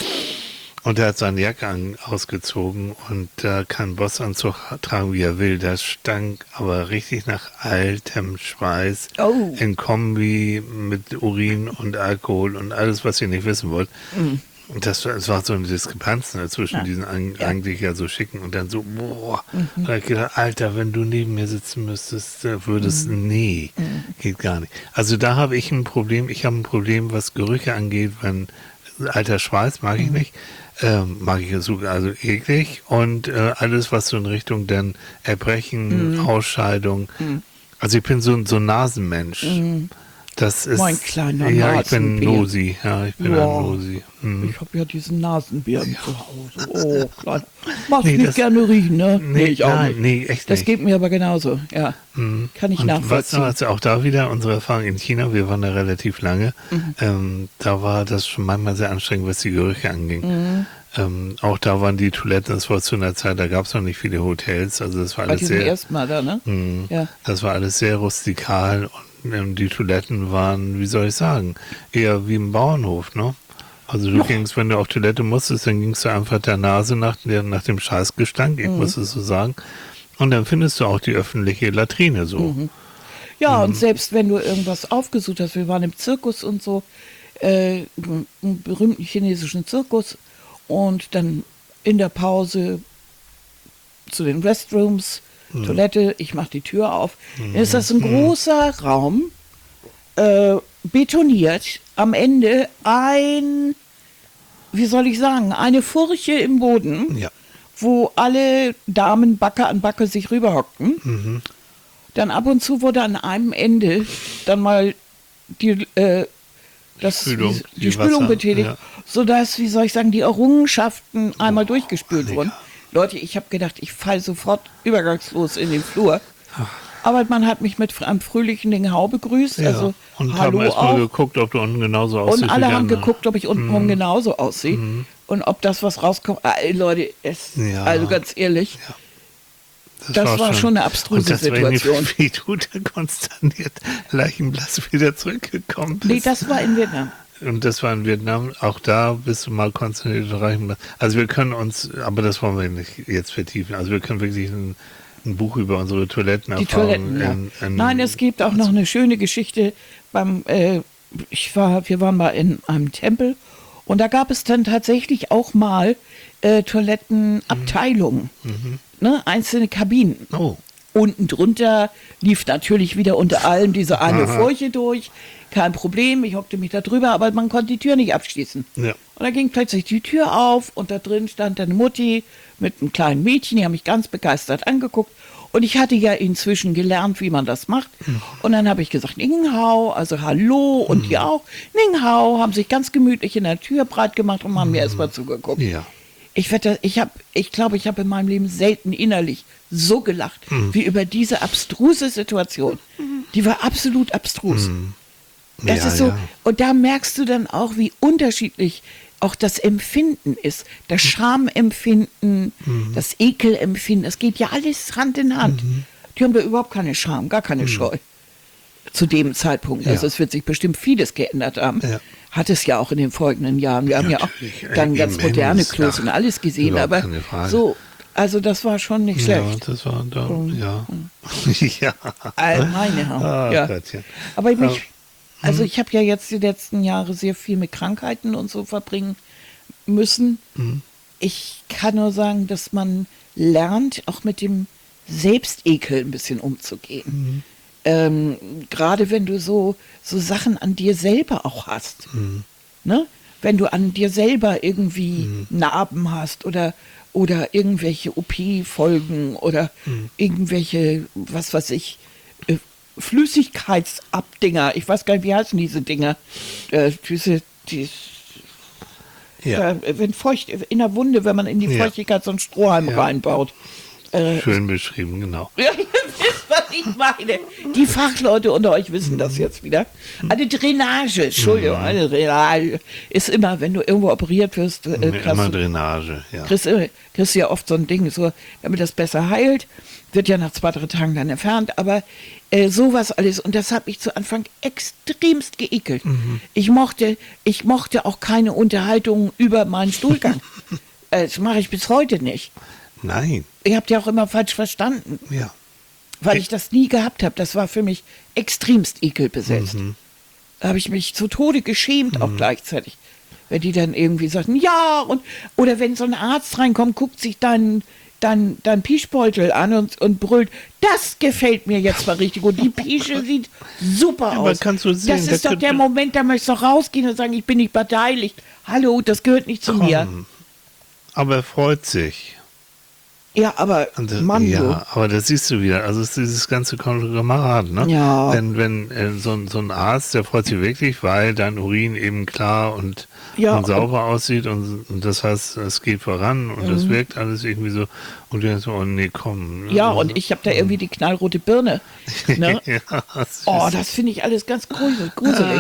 Und er hat seine Jacke an, ausgezogen und äh, kann Bossanzug tragen, wie er will. Das stank aber richtig nach altem Schweiß Oh. in Kombi mit Urin und Alkohol und alles, was ihr nicht wissen wollt. Mhm. Und das, das war so eine Diskrepanz ne, zwischen Ja. diesen an, Ja. eigentlich ja so schicken und dann so, boah. Mhm. Und da hab ich gedacht, Alter, wenn du neben mir sitzen müsstest, äh, würdest, mhm. nee, mhm. geht gar nicht. Also da habe ich ein Problem. Ich habe ein Problem, was Gerüche angeht, wenn alter Schweiß mag ich mhm. nicht. Ähm, mag ich sogar also eklig und äh, alles, was so in Richtung dann Erbrechen, mhm. Ausscheidung. Mhm. Also ich bin so, so ein Nasenmensch. Mhm. Das ist, mein kleiner ja, ich bin Nasenbär. Nosi. Ja, ich bin Ja. ein Nosi. Mhm. Ich habe ja diesen Nasenbären zu Hause. Oh, klein. Machst Nee, nicht das- gerne riechen, ne? Nee, ich auch nein, nicht. nee, echt Das nicht. geht mir aber genauso, ja. Mhm. Kann ich Und nachvollziehen. weißt du, also auch da wieder unsere Erfahrung in China, wir waren da relativ lange, Mhm. ähm, da war das schon manchmal sehr anstrengend, was die Gerüche anging. Mhm. Ähm, auch da waren die Toiletten, das war zu einer Zeit, da gab es noch nicht viele Hotels, also das war Bei alles diesem sehr, ersten Mal da, ne? Mhm. Ja. das war alles sehr rustikal und ähm, die Toiletten waren, wie soll ich sagen, eher wie im Bauernhof, ne? Also du Ja. gingst, wenn du auf Toilette musstest, dann gingst du einfach der Nase nach, der, nach dem Scheißgestank, ich Mhm. muss es so sagen. Und dann findest du auch die öffentliche Latrine so. Mhm. Ja, Mhm. und selbst wenn du irgendwas aufgesucht hast, wir waren im Zirkus und so, äh, einen berühmten chinesischen Zirkus und dann in der Pause zu den Restrooms, Mhm. Toilette, ich mache die Tür auf, dann ist das ein großer Raum, äh, betoniert, am Ende ein, wie soll ich sagen, eine Furche im Boden, Ja. wo alle Damen Backe an Backe sich rüberhockten. Mhm. Dann ab und zu wurde an einem Ende dann mal die, äh, das, Spülung, die, die, die Spülung Wasser, betätigt, ja. sodass, wie soll ich sagen, die Errungenschaften einmal durchgespült Annika. wurden. Leute, ich habe gedacht, ich falle sofort übergangslos in den Flur. Aber man hat mich mit einem fröhlichen Ding Hau begrüßt, Ja. also Und haben Hallo erstmal auch. geguckt, ob du unten genauso aussiehst. Und alle wie haben der andere. geguckt, ob ich untenrum Mhm. genauso aussehe. Und ob das, was rauskommt. Ah, ey, Leute, es, Ja. also ganz ehrlich, Das, das war schon eine abstruse und das war nicht, Situation. wie du da konsterniert leichenblass wieder zurückgekommen bist. nee, das war in Vietnam. Und das war in Vietnam. Auch da bist du mal konsterniert leichenblass. Also wir können uns, aber das wollen wir nicht jetzt vertiefen. Also wir können wirklich ein, ein Buch über unsere Die Toilettenerfahrungen. Toiletten, ja. in, in, Nein, es gibt auch noch eine schöne Geschichte beim, äh, ich war, wir waren mal in einem Tempel und da gab es dann tatsächlich auch mal äh, Toilettenabteilungen, ne, einzelne Kabinen. Oh. Unten drunter lief natürlich wieder unter allem diese eine Aha. Furche durch. Kein Problem, ich hockte mich da drüber, aber man konnte die Tür nicht abschließen. Ja. Und da ging plötzlich die Tür auf und da drin stand eine Mutti mit einem kleinen Mädchen, die haben mich ganz begeistert angeguckt. Und ich hatte ja inzwischen gelernt, wie man das macht. Und dann habe ich gesagt, Ning Hao, also Hallo und die auch. Ning Hao, haben sich ganz gemütlich in der Tür breit gemacht und haben mir erstmal zugeguckt. Ja. Ich wette, ich habe, ich glaube, ich habe in meinem Leben selten innerlich so gelacht wie über diese abstruse Situation. Die war absolut abstrus. Das Ja, ist so, ja. und da merkst du dann auch, wie unterschiedlich auch das Empfinden ist. Das Schamempfinden, das Ekelempfinden, das geht ja alles Hand in Hand. Die haben da überhaupt keine Scham, gar keine Scheu. Zu dem Zeitpunkt. Also Ja. es wird sich bestimmt vieles geändert haben. Ja. Hat es ja auch in den folgenden Jahren. Wir haben Natürlich, ja auch dann äh, ganz immens. moderne Klos Ach, und alles gesehen, überhaupt aber keine Frage. so, also das war schon nicht Ja, schlecht. das war da, ja. ja. All meine Herren. Ah, ja. Gottchen. Aber ich mich, Ja. also ich habe ja jetzt die letzten Jahre sehr viel mit Krankheiten und so verbringen müssen. Ich kann nur sagen, dass man lernt, auch mit dem Selbstekel ein bisschen umzugehen. Ähm, gerade wenn du so, so Sachen an dir selber auch hast. Ne? Wenn du an dir selber irgendwie Narben hast oder, oder irgendwelche O P-Folgen oder irgendwelche, was weiß ich, äh, Flüssigkeitsabdinger, ich weiß gar nicht, wie heißen diese Dinger, äh, diese, die, Ja. äh, wenn feucht, in der Wunde, wenn man in die Ja. Feuchtigkeit so einen Strohhalm Ja. reinbaut. Äh, Schön beschrieben, genau. Ja, ihr wisst, was ich meine. Die Fachleute unter euch wissen das jetzt wieder. Eine Drainage, Entschuldigung, eine Drainage ist immer, wenn du irgendwo operiert wirst, äh, kriegst, Immer du, Drainage, ja. kriegst, du- kriegst du ja oft so ein Ding, so, damit das besser heilt, wird ja nach zwei, drei Tagen dann entfernt, aber äh, sowas alles, und das hat mich zu Anfang extremst geekelt. Ich mochte, ich mochte auch keine Unterhaltung über meinen Stuhlgang. äh, das mache ich bis heute nicht. Nein, Ihr habt ja auch immer falsch verstanden, ja. weil ich das nie gehabt habe. Das war für mich extremst ekelbesetzt. Da habe ich mich zu Tode geschämt, auch gleichzeitig. Wenn die dann irgendwie sagten, ja, und oder wenn so ein Arzt reinkommt, guckt sich dein, dein, dein Pischbeutel an und, und brüllt, das gefällt mir jetzt mal richtig. Und die Pische sieht super Ja, aber aus. kannst du sehen, das da ist doch könnte- der Moment, da möchtest du doch rausgehen und sagen, ich bin nicht beteiligt. Hallo, das gehört nicht zu mir. Komm. Aber er freut sich. Ja, aber Und, äh, Mann, ja, du. aber das siehst du wieder. Also es ist dieses ganze Konglomerat, ne? Ja. Wenn, wenn äh, so, ein- so ein Arzt, der freut sich wirklich, weil dein Urin eben klar und, Ja, und sauber aussieht und, und das heißt, es geht voran und das Mhm. wirkt alles irgendwie so. Und du denkst, oh nee, komm. ne? Ja, Also, und ich habe da irgendwie die knallrote Birne. Ne? ja, das Oh, ist- das finde ich alles ganz gruselig. gruselig.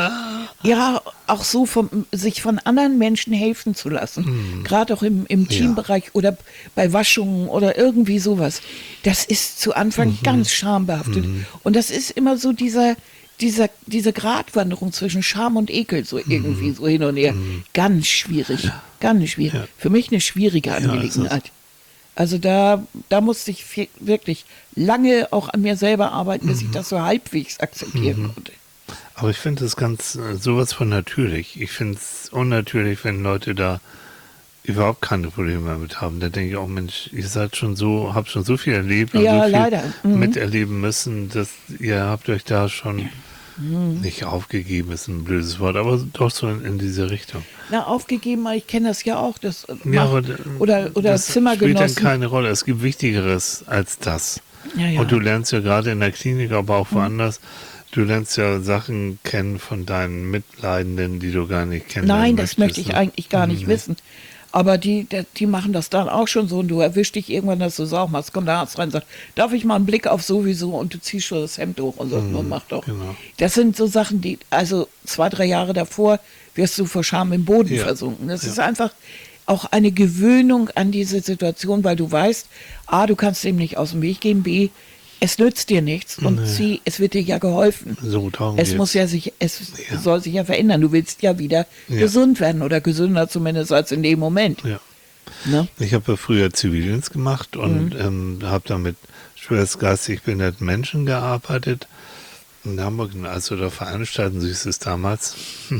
Ja, auch so vom, sich von anderen Menschen helfen zu lassen. Gerade auch im, im Teambereich oder bei Waschungen oder irgendwie sowas. Das ist zu Anfang ganz schambehaftet. Und das ist immer so dieser, dieser, diese Gratwanderung zwischen Scham und Ekel, so irgendwie so hin und her. Ganz schwierig. Ganz schwierig. Ja. Für mich eine schwierige ist es. Angelegenheit. Also da, da musste ich viel, wirklich lange auch an mir selber arbeiten, bis ich das so halbwegs akzeptieren konnte. Aber ich finde es ganz äh, sowas von natürlich. Ich finde es unnatürlich, wenn Leute da überhaupt keine Probleme damit haben. Da denke ich auch, Mensch, ihr seid schon so, habt schon so viel erlebt und Ja, so viel leider. Mhm. miterleben müssen, dass ihr habt euch da schon nicht aufgegeben, ist ein blödes Wort, aber doch so in, in diese Richtung. Na, aufgegeben, ich kenne das ja auch. Das Ja, macht, aber d- oder oder das spielt dann Zimmergenossen. keine Rolle. Es gibt Wichtigeres als das. Ja, ja. Und du lernst ja gerade in der Klinik, aber auch woanders, du lernst ja Sachen kennen von deinen Mitleidenden, die du gar nicht kennst. Nein, das möchte ich eigentlich gar nicht wissen. Aber die, der, die machen das dann auch schon so und du erwischst dich irgendwann, dass du es auch machst. Kommt der Arzt rein und sagt, darf ich mal einen Blick auf sowieso und du ziehst schon das Hemd hoch und sagst, mhm, mach doch. genau. Das sind so Sachen, die, also zwei, drei Jahre davor wirst du vor Scham im Boden Ja. versunken. Das Ja. ist einfach auch eine Gewöhnung an diese Situation, weil du weißt, A, du kannst dem nicht aus dem Weg gehen, B, es nützt dir nichts und Nee. C, es wird dir ja geholfen. So darum Es geht's. muss ja sich, es Ja. soll sich ja verändern. Du willst ja wieder Ja. gesund werden oder gesünder zumindest als in dem Moment. Ja. Ne? Ich habe ja früher Zivildienst gemacht und Mhm. ähm, habe da mit schwerst geistig behinderten Menschen gearbeitet. In Hamburg, also da veranstalten sie es damals.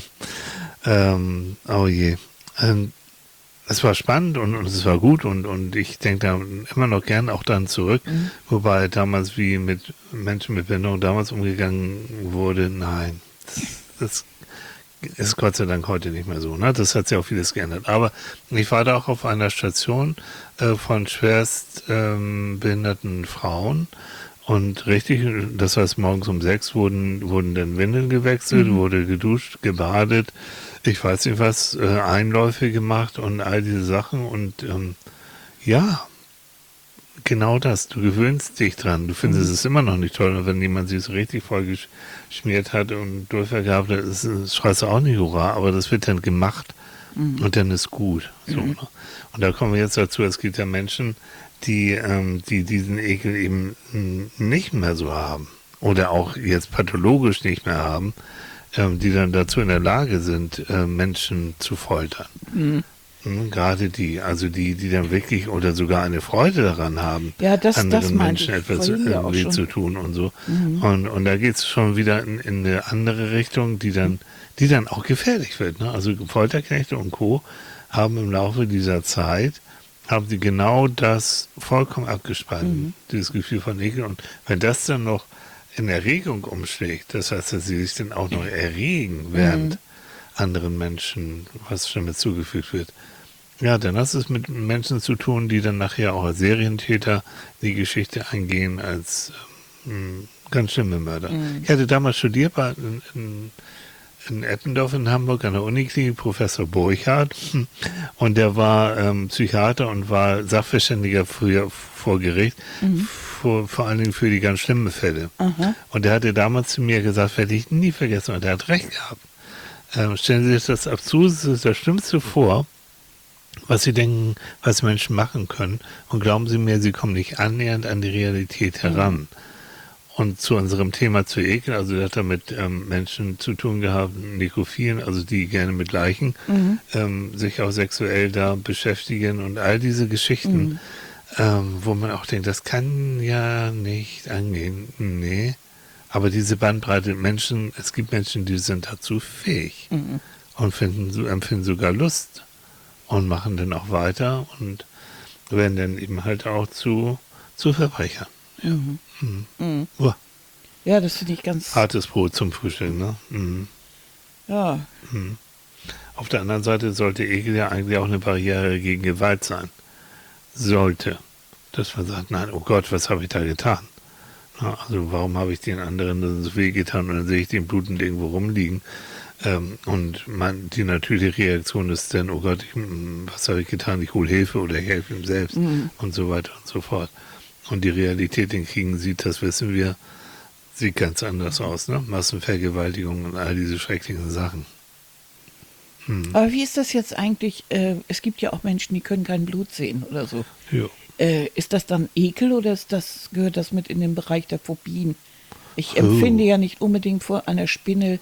ähm, oh je. Ähm, es war spannend und, und es war gut und, und ich denke da immer noch gern auch dann zurück. Mhm. Wobei damals, wie mit Menschen mit Behinderung damals umgegangen wurde, nein, das, das ist Gott sei Dank heute nicht mehr so. Ne? Das hat sich auch vieles geändert. Aber ich war da auch auf einer Station äh, von schwerst ähm, behinderten Frauen. Und richtig, das heißt, morgens um sechs wurden, wurden dann Windeln gewechselt, Mhm. wurde geduscht, gebadet, ich weiß nicht was, äh, Einläufe gemacht und all diese Sachen. Und ähm, ja, genau das. Du gewöhnst dich dran. Du findest Mhm. es immer noch nicht toll, wenn jemand sich so richtig voll geschmiert hat und Durchfall gehabt hat, das, das schreist du auch nicht hurra, aber das wird dann gemacht und dann ist gut. So, ne? Und da kommen wir jetzt dazu, es gibt ja Menschen, die, ähm, die diesen Ekel eben mm, nicht mehr so haben oder auch jetzt pathologisch nicht mehr haben, ähm, die dann dazu in der Lage sind, äh, Menschen zu foltern. Mhm, gerade die, also die, die dann wirklich oder sogar eine Freude daran haben, Ja, das- das anderen meinte Menschen ich etwas vorhin ja auch irgendwie schon. zu tun und so. Und, und da geht es schon wieder in, in eine andere Richtung, die dann, die dann auch gefährlich wird. Ne? Also Folterknechte und Co. haben im Laufe dieser Zeit haben sie genau das vollkommen abgespalten, dieses Gefühl von Ekel. Und wenn das dann noch in Erregung umschlägt, das heißt, dass sie sich dann auch noch erregen, während anderen Menschen was Schlimmes zugefügt wird, ja, dann hast du es mit Menschen zu tun, die dann nachher auch als Serientäter in die Geschichte eingehen, als ähm, Ganz schlimme Mörder. Mhm. Ich hatte damals studiert bei, in, in, in Eppendorf in Hamburg an der Uniklinik, Professor Burchardt. Und der war ähm, Psychiater und war Sachverständiger früher vor Gericht, mhm. vor, vor allen Dingen für die ganz schlimmen Fälle. Aha. Und der hatte damals zu mir gesagt, werde ich nie vergessen, und er hat recht gehabt. Ähm, stellen Sie sich das Absurdeste, das Schlimmste vor, was Sie denken, was Menschen machen können. Und glauben Sie mir, Sie kommen nicht annähernd an die Realität heran. Mhm. Und zu unserem Thema zu Ekel, also das hat er mit ähm, Menschen zu tun gehabt, Nekrophilen, also die gerne mit Leichen mhm. ähm, sich auch sexuell da beschäftigen und all diese Geschichten, mhm. ähm, wo man auch denkt, das kann ja nicht angehen. Nee. Aber diese Bandbreite Menschen, es gibt Menschen, die sind dazu fähig mhm. und finden, empfinden sogar Lust und machen dann auch weiter und werden dann eben halt auch zu, zu Verbrechern. Mhm. Mhm. Mhm. Uah. Ja, das finde ich ganz... Hartes Brot zum Frühstück, ne? Mhm. Ja. Mhm. Auf der anderen Seite sollte Ekel ja eigentlich auch eine Barriere gegen Gewalt sein. Sollte. Dass man sagt, nein, oh Gott, was habe ich da getan? Na, also warum habe ich den anderen so weh getan und dann sehe ich den blutend irgendwo rumliegen? Ähm, und man, die natürliche Reaktion ist dann, oh Gott, ich, was habe ich getan? Ich hole Hilfe oder ich helfe ihm selbst mhm. und so weiter und so fort. Und die Realität in Kriegen sieht, das wissen wir, sieht ganz anders aus, ne? Massenvergewaltigung und all diese schrecklichen Sachen. Hm. Aber wie ist das jetzt eigentlich? Äh, es gibt ja auch Menschen, die können kein Blut sehen oder so. Ja. Äh, ist das dann Ekel oder ist das, gehört das mit in den Bereich der Phobien? Ich empfinde oh. ja nicht unbedingt vor einer Spinne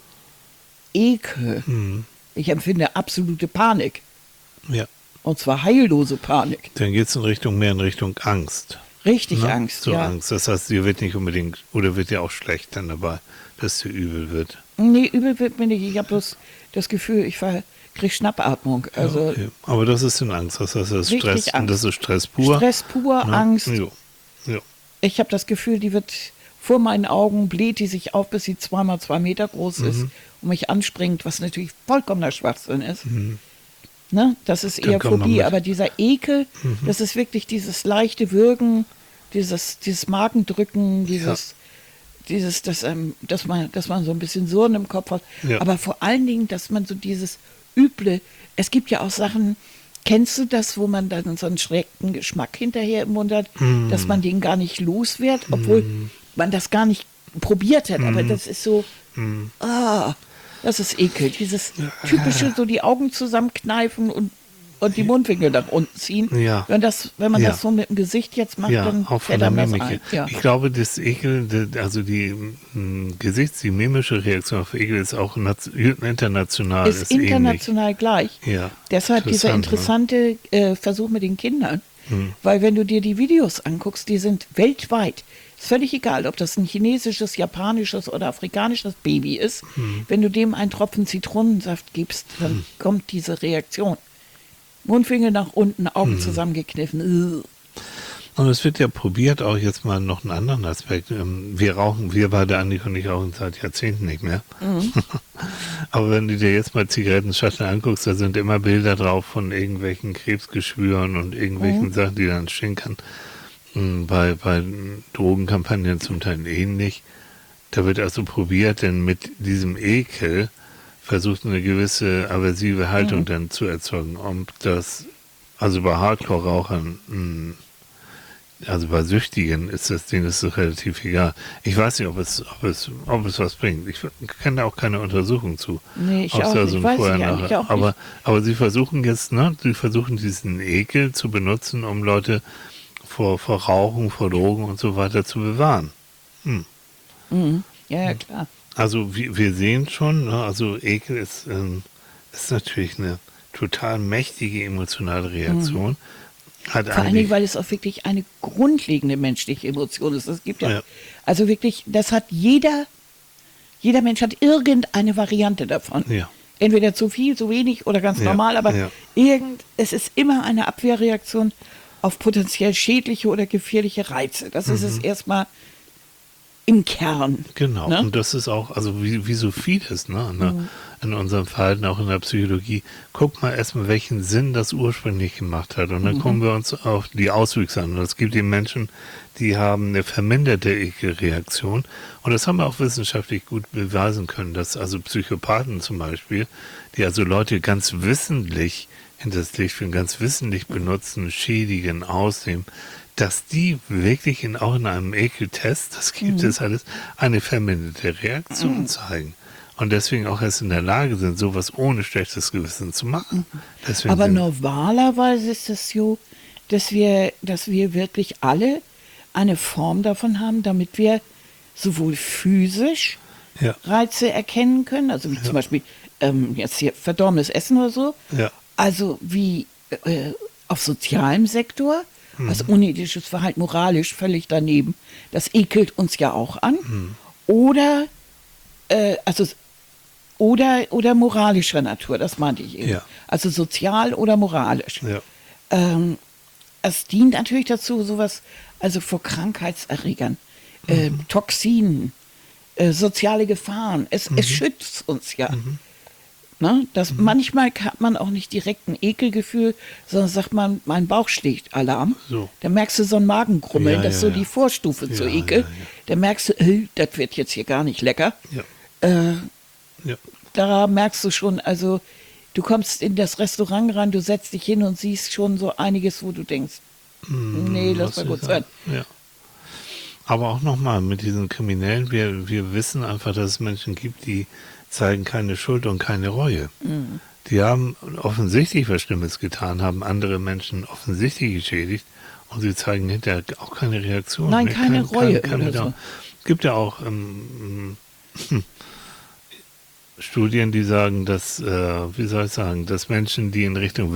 Ekel. Hm. Ich empfinde absolute Panik. Ja. Und zwar heillose Panik. Dann geht es in Richtung, mehr in Richtung Angst. Richtig ne? Angst, so ja. Angst. Das heißt, dir wird nicht unbedingt, oder wird dir auch schlecht dann dabei, dass dir übel wird? Nee, übel wird mir nicht. Ich habe bloß das Gefühl, ich kriege Schnappatmung. Also ja, okay. Aber das ist eine Angst. Das heißt, das ist Stress, Angst. Das ist Stress pur. Stress pur, ne? Angst. Jo. Jo. Ich habe das Gefühl, die wird vor meinen Augen, bläht die sich auf, bis sie zweimal zwei Meter groß mhm. ist und mich anspringt, was natürlich vollkommener Schwachsinn ist. Mhm. Ne? Das ist eher Phobie, aber dieser Ekel, mhm. das ist wirklich dieses leichte Würgen, dieses, dieses Magendrücken, dieses, ja. dieses, dass, ähm, dass, man, dass man so ein bisschen Surren im Kopf hat, ja. aber vor allen Dingen, dass man so dieses Üble, es gibt ja auch Sachen, kennst du das, wo man dann so einen schrecklichen Geschmack hinterher im Mund hat, mm. dass man den gar nicht los wird, obwohl mm. man das gar nicht probiert hat, mm. aber das ist so, mm. ah, das ist Ekel, dieses typische, so die Augen zusammenkneifen und, und die Mundwinkel nach unten ziehen. Ja. Wenn, das, wenn man ja. das so mit dem Gesicht jetzt macht, ja, dann auch fällt von der einem das Mimik. ein. Ja. Ich glaube, das Ekel, also die m, Gesichts-, die mimische Reaktion auf Ekel ist auch international. Ist, ist international ähnlich. Gleich. Ja, deshalb dieser interessante äh, Versuch mit den Kindern. Hm. Weil wenn du dir die Videos anguckst, die sind weltweit. Ist völlig egal, ob das ein chinesisches, japanisches oder afrikanisches Baby ist. Hm. Wenn du dem einen Tropfen Zitronensaft gibst, dann hm. kommt diese Reaktion. Mundwinkel nach unten, Augen hm. zusammengekniffen. Und es wird ja probiert, auch jetzt mal noch einen anderen Aspekt. Wir rauchen, wir beide, Andi und ich, rauchen seit Jahrzehnten nicht mehr. Mhm. Aber wenn du dir jetzt mal Zigarettenschachteln anguckst, da sind immer Bilder drauf von irgendwelchen Krebsgeschwüren und irgendwelchen mhm. Sachen, die dann stehen kann. Bei, bei Drogenkampagnen zum Teil ähnlich. Da wird also probiert, denn mit diesem Ekel versucht eine gewisse aversive Haltung mhm. dann zu erzeugen. Ob das, also bei Hardcore-Rauchern, also bei Süchtigen ist das denen ist relativ egal. Ich weiß nicht, ob es, ob es, ob es was bringt. Ich kenne da auch keine Untersuchung zu. Nee, ich auch nicht. So weiß vorher ich eigentlich auch aber, nicht. aber sie versuchen jetzt, ne, sie versuchen diesen Ekel zu benutzen, um Leute vor, vor Rauchen, vor Drogen und so weiter zu bewahren. Hm. Mhm. Ja, ja, klar. Also wir, wir sehen schon, ne, also Ekel ist, ähm, ist natürlich eine total mächtige emotionale Reaktion. Mhm. Hat Vor allen Dingen, weil es auch wirklich eine grundlegende menschliche Emotion ist. Es gibt ja, ja, also wirklich, das hat jeder, jeder Mensch hat irgendeine Variante davon. Ja. Entweder zu viel, zu wenig oder ganz ja. normal, aber ja. irgend, es ist immer eine Abwehrreaktion auf potenziell schädliche oder gefährliche Reize. Das mhm. ist es erstmal im Kern. Genau, ne? Und das ist auch, also wie, wie so vieles, ne? ne? Mhm. an unserem Verhalten, auch in der Psychologie. Guck mal erstmal, welchen Sinn das ursprünglich gemacht hat. Und dann mhm. kommen wir uns auf die Auswüchse an. Und es gibt die Menschen, die haben eine verminderte Ekelreaktion. Und das haben wir auch wissenschaftlich gut beweisen können, dass also Psychopathen zum Beispiel, die also Leute ganz wissentlich hinters Licht führen, ganz wissentlich benutzen, schädigen, ausnehmen, dass die wirklich in, auch in einem Ekeltest, das gibt mhm. es alles, eine verminderte Reaktion mhm. zeigen. Und deswegen auch erst in der Lage sind, sowas ohne schlechtes Gewissen zu machen. Deswegen Aber normalerweise ist es so, dass wir, dass wir wirklich alle eine Form davon haben, damit wir sowohl physisch ja. Reize erkennen können, also wie ja. zum Beispiel ähm, jetzt hier verdorbenes Essen oder so, ja. also wie äh, auf sozialem Sektor, mhm. also unethisches Verhalten, moralisch völlig daneben, das ekelt uns ja auch an, mhm. oder äh, also oder oder moralischer Natur, das meinte ich eben, ja. also sozial oder moralisch. Ja. Ähm, es dient natürlich dazu, sowas, also vor Krankheitserregern, mhm. äh, Toxinen, äh, soziale Gefahren. Es, mhm. es schützt uns ja. Mhm. Ne? Das, mhm. Manchmal hat man auch nicht direkt ein Ekelgefühl, sondern sagt man, mein Bauch schlägt Alarm. So. Da merkst du so ein Magengrummeln, ja, das ist ja, so ja. die Vorstufe ja, zu Ekel. Ja, ja. Da merkst du, äh, das wird jetzt hier gar nicht lecker. Ja. Äh, ja. Da merkst du schon, also du kommst in das Restaurant rein, du setzt dich hin und siehst schon so einiges, wo du denkst, mm, nee, lass mal gut sein. Ja. Aber auch nochmal mit diesen Kriminellen, wir, wir wissen einfach, dass es Menschen gibt, die zeigen keine Schuld und keine Reue. Mhm. Die haben offensichtlich was Schlimmes getan, haben andere Menschen offensichtlich geschädigt und sie zeigen hinterher auch keine Reaktion. Nein, keine kein, Reue. Kein, kein so. Es gibt ja auch ähm, Studien, die sagen, dass, äh, wie soll ich sagen, dass Menschen, die in Richtung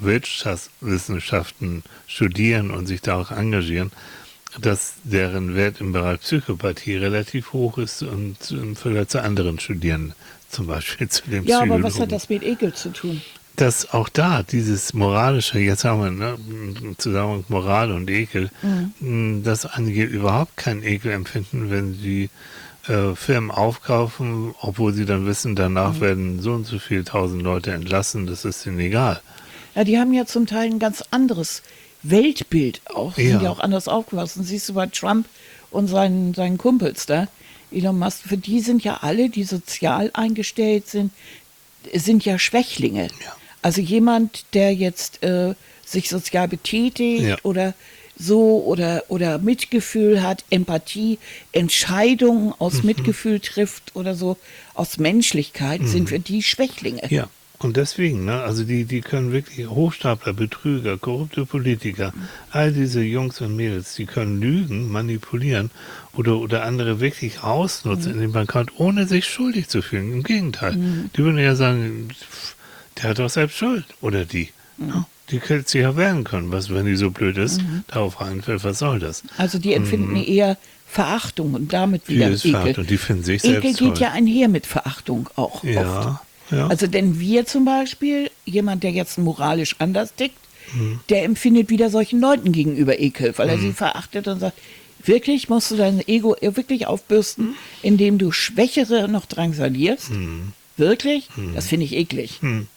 Wirtschaftswissenschaften studieren und sich da auch engagieren, dass deren Wert im Bereich Psychopathie relativ hoch ist und im Vergleich zu anderen Studierenden, zum Beispiel zu dem Ja, Psychologen. aber was hat das mit Ekel zu tun? Dass auch da dieses moralische, jetzt haben wir ne, im Zusammenhang Moral und Ekel, mhm. dass einige überhaupt keinen Ekel empfinden, wenn sie äh, Firmen aufkaufen, obwohl sie dann wissen, danach mhm. werden so und so viele tausend Leute entlassen, das ist ihnen egal. Ja, die haben ja zum Teil ein ganz anderes Weltbild auch, ja. sind ja auch anders aufgewachsen. Siehst du bei Trump und seinen, seinen Kumpels da, Elon Musk, für die sind ja alle, die sozial eingestellt sind, sind ja Schwächlinge. Ja. Also jemand, der jetzt äh, sich sozial betätigt ja. oder so oder, oder Mitgefühl hat, Empathie, Entscheidungen aus mhm. Mitgefühl trifft oder so, aus Menschlichkeit, mhm. sind für die Schwächlinge. Ja. Und deswegen, ne, also die, die können wirklich Hochstapler, Betrüger, korrupte Politiker, all diese Jungs und Mädels, die können lügen, manipulieren oder, oder andere wirklich ausnutzen mhm. in dem Bankrott, ohne sich schuldig zu fühlen. Im Gegenteil. Mhm. Die würden ja sagen, der hat doch selbst Schuld. Oder die. Mhm. Ja, die hätte sich ja wehren können. Was, wenn die so blöd ist, mhm. darauf reinfällt, was soll das? Also die empfinden mhm. eher Verachtung und damit wieder die Ekel. Und die finden sich Ekel selbst geht toll. Ja einher mit Verachtung auch ja. oft. Ja. Also denn wir zum Beispiel, jemand, der jetzt moralisch anders tickt, mhm. der empfindet wieder solchen Leuten gegenüber Ekel, weil er mhm. sie verachtet und sagt, wirklich musst du dein Ego wirklich aufbürsten, indem du Schwächere noch drangsalierst? Mhm. Wirklich? Mhm. Das finde ich eklig. Mhm.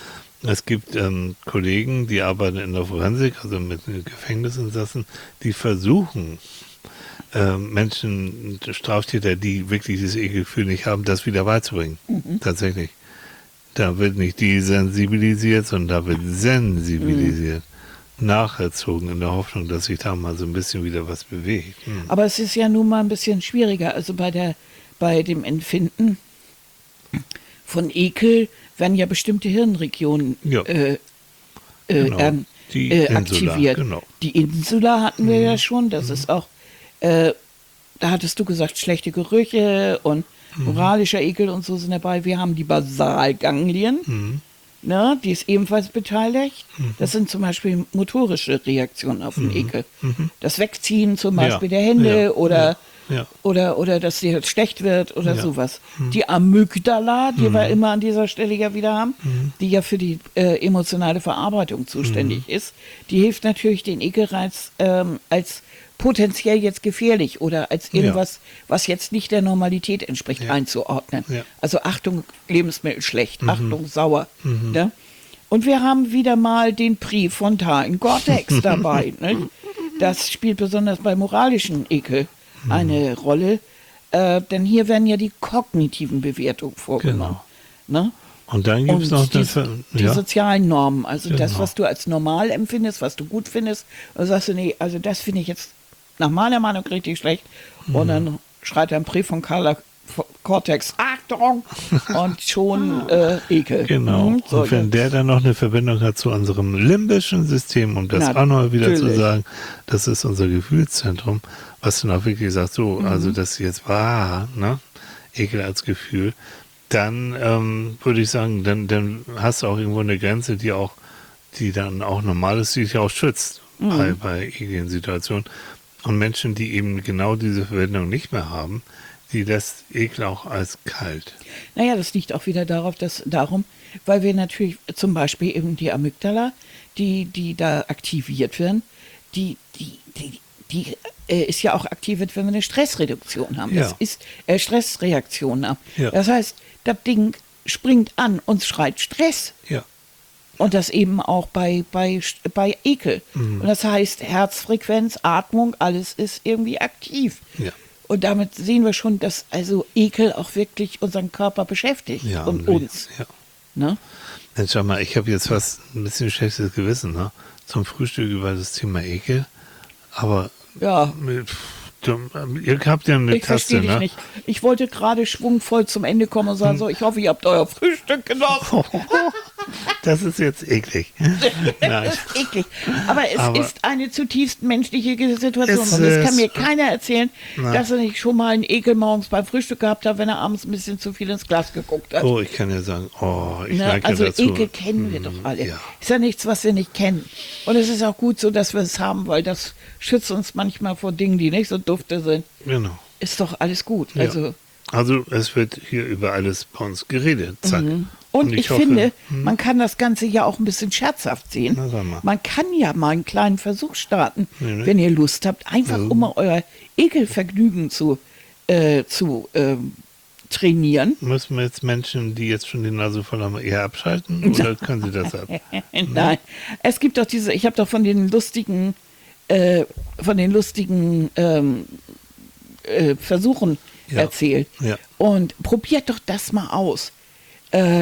Es gibt ähm, Kollegen, die arbeiten in der Forensik, also mit Gefängnisinsassen, die versuchen, äh, Menschen, Straftäter, die wirklich dieses Ekelgefühl nicht haben, das wieder beizubringen. Mhm. Tatsächlich. Da wird nicht desensibilisiert, sondern da wird sensibilisiert. Mhm. Nacherzogen in der Hoffnung, dass sich da mal so ein bisschen wieder was bewegt. Mhm. Aber es ist ja nun mal ein bisschen schwieriger. Also bei der, bei dem Empfinden von Ekel werden ja bestimmte Hirnregionen ja. äh, äh, genau. ähm, Die äh, Insula, aktiviert. Genau. Die Insula hatten wir mhm. ja schon. Das mhm. ist auch, äh, da hattest du gesagt, schlechte Gerüche und mhm. moralischer Ekel und so sind dabei. Wir haben die Basalganglien, mhm. ne, die ist ebenfalls beteiligt. Mhm. Das sind zum Beispiel motorische Reaktionen auf den mhm. Ekel. Mhm. Das Wegziehen zum Beispiel ja. der Hände ja. oder ja. Ja. Oder, oder dass dir schlecht wird oder ja. sowas. Mhm. Die Amygdala, die mhm. wir immer an dieser Stelle ja wieder haben, mhm. die ja für die äh, emotionale Verarbeitung zuständig mhm. ist, die hilft natürlich, den Ekelreiz ähm, als potenziell jetzt gefährlich oder als irgendwas, ja. was jetzt nicht der Normalität entspricht, ja. einzuordnen. Ja. Also Achtung, Lebensmittel schlecht, mhm. Achtung, sauer. Mhm. Ne? Und wir haben wieder mal den Prix Fontaine Gore-Tex dabei. Ne? Das spielt besonders bei moralischen Ekel mhm. eine Rolle, äh, denn hier werden ja die kognitiven Bewertungen vorgenommen. Genau. Ne? Und dann gibt es noch die, das, die ja. sozialen Normen, also genau. das, was du als normal empfindest, was du gut findest. Und sagst du, nee, also das finde ich jetzt nach meiner Meinung richtig schlecht. Mhm. Und dann schreit ein Brief von Carla Gore-Tex, Achtung! Und schon äh, Ekel. Genau. Mhm, so und wenn jetzt. der dann noch eine Verbindung hat zu unserem limbischen System, um das Na, auch noch wieder natürlich. zu sagen, das ist unser Gefühlszentrum, was dann auch wirklich sagt, so, mhm. also das jetzt war, ne? Ekel als Gefühl, dann ähm, würde ich sagen, dann, dann hast du auch irgendwo eine Grenze, die auch, die dann auch normal ist, die dich auch schützt mhm. bei, bei ekligen Situationen. Und Menschen, die eben genau diese Verbindung nicht mehr haben, die lässt Ekel auch als kalt. Naja, das liegt auch wieder darauf, dass, darum, weil wir natürlich zum Beispiel eben die Amygdala, die, die da aktiviert werden, die, die, die, die äh, ist ja auch aktiviert, wenn wir eine Stressreduktion haben. Ja. Das ist äh, Stressreaktion haben. Ja. Das heißt, das Ding springt an und schreit Stress. Ja. Und das eben auch bei, bei, bei Ekel. Mhm. Und das heißt, Herzfrequenz, Atmung, alles ist irgendwie aktiv. Ja. Und damit sehen wir schon, dass also Ekel auch wirklich unseren Körper beschäftigt ja, und und uns. Ja. Ne? Mensch, schau mal, ich habe jetzt fast ein bisschen schlechtes Gewissen, ne? Zum Frühstück über das Thema Ekel. Aber ja. Pff, du, ihr habt ja eine ich Taste, verstehe dich ne? nicht. Ich wollte gerade schwungvoll zum Ende kommen und sagen, hm. so, ich hoffe, ihr habt euer Frühstück genossen. Das ist jetzt eklig. Nein. Das ist eklig. Aber es Aber ist eine zutiefst menschliche Situation. Es Und es kann ist- mir keiner erzählen, Na. dass er nicht schon mal einen Ekel morgens beim Frühstück gehabt hat, wenn er abends ein bisschen zu viel ins Glas geguckt hat. Oh, ich kann ja sagen, oh, ich Ne? neige Also dazu. Ekel kennen wir Hm, doch alle. Ja. Ist ja nichts, was wir nicht kennen. Und es ist auch gut so, dass wir es haben, weil das schützt uns manchmal vor Dingen, die nicht so dufte sind. Genau. Ist doch alles gut. Ja. Also Also es wird hier über alles bei uns geredet. Zack. Mhm. Und, ich, hoffe, finde, hm, man kann das Ganze ja auch ein bisschen scherzhaft sehen. Na, sag mal. Man kann ja mal einen kleinen Versuch starten, Ja, ne? wenn ihr Lust habt, einfach Ja. um mal euer Ekelvergnügen zu, äh, zu ähm, trainieren. müssen wir jetzt Menschen, die jetzt schon die Nase voll haben, eher abschalten oder können sie das ab? Nein, es gibt doch diese, ich habe doch von den lustigen, äh, von den lustigen ähm, äh, Versuchen Ja. erzählt. Ja. Und probiert doch das mal aus. Äh,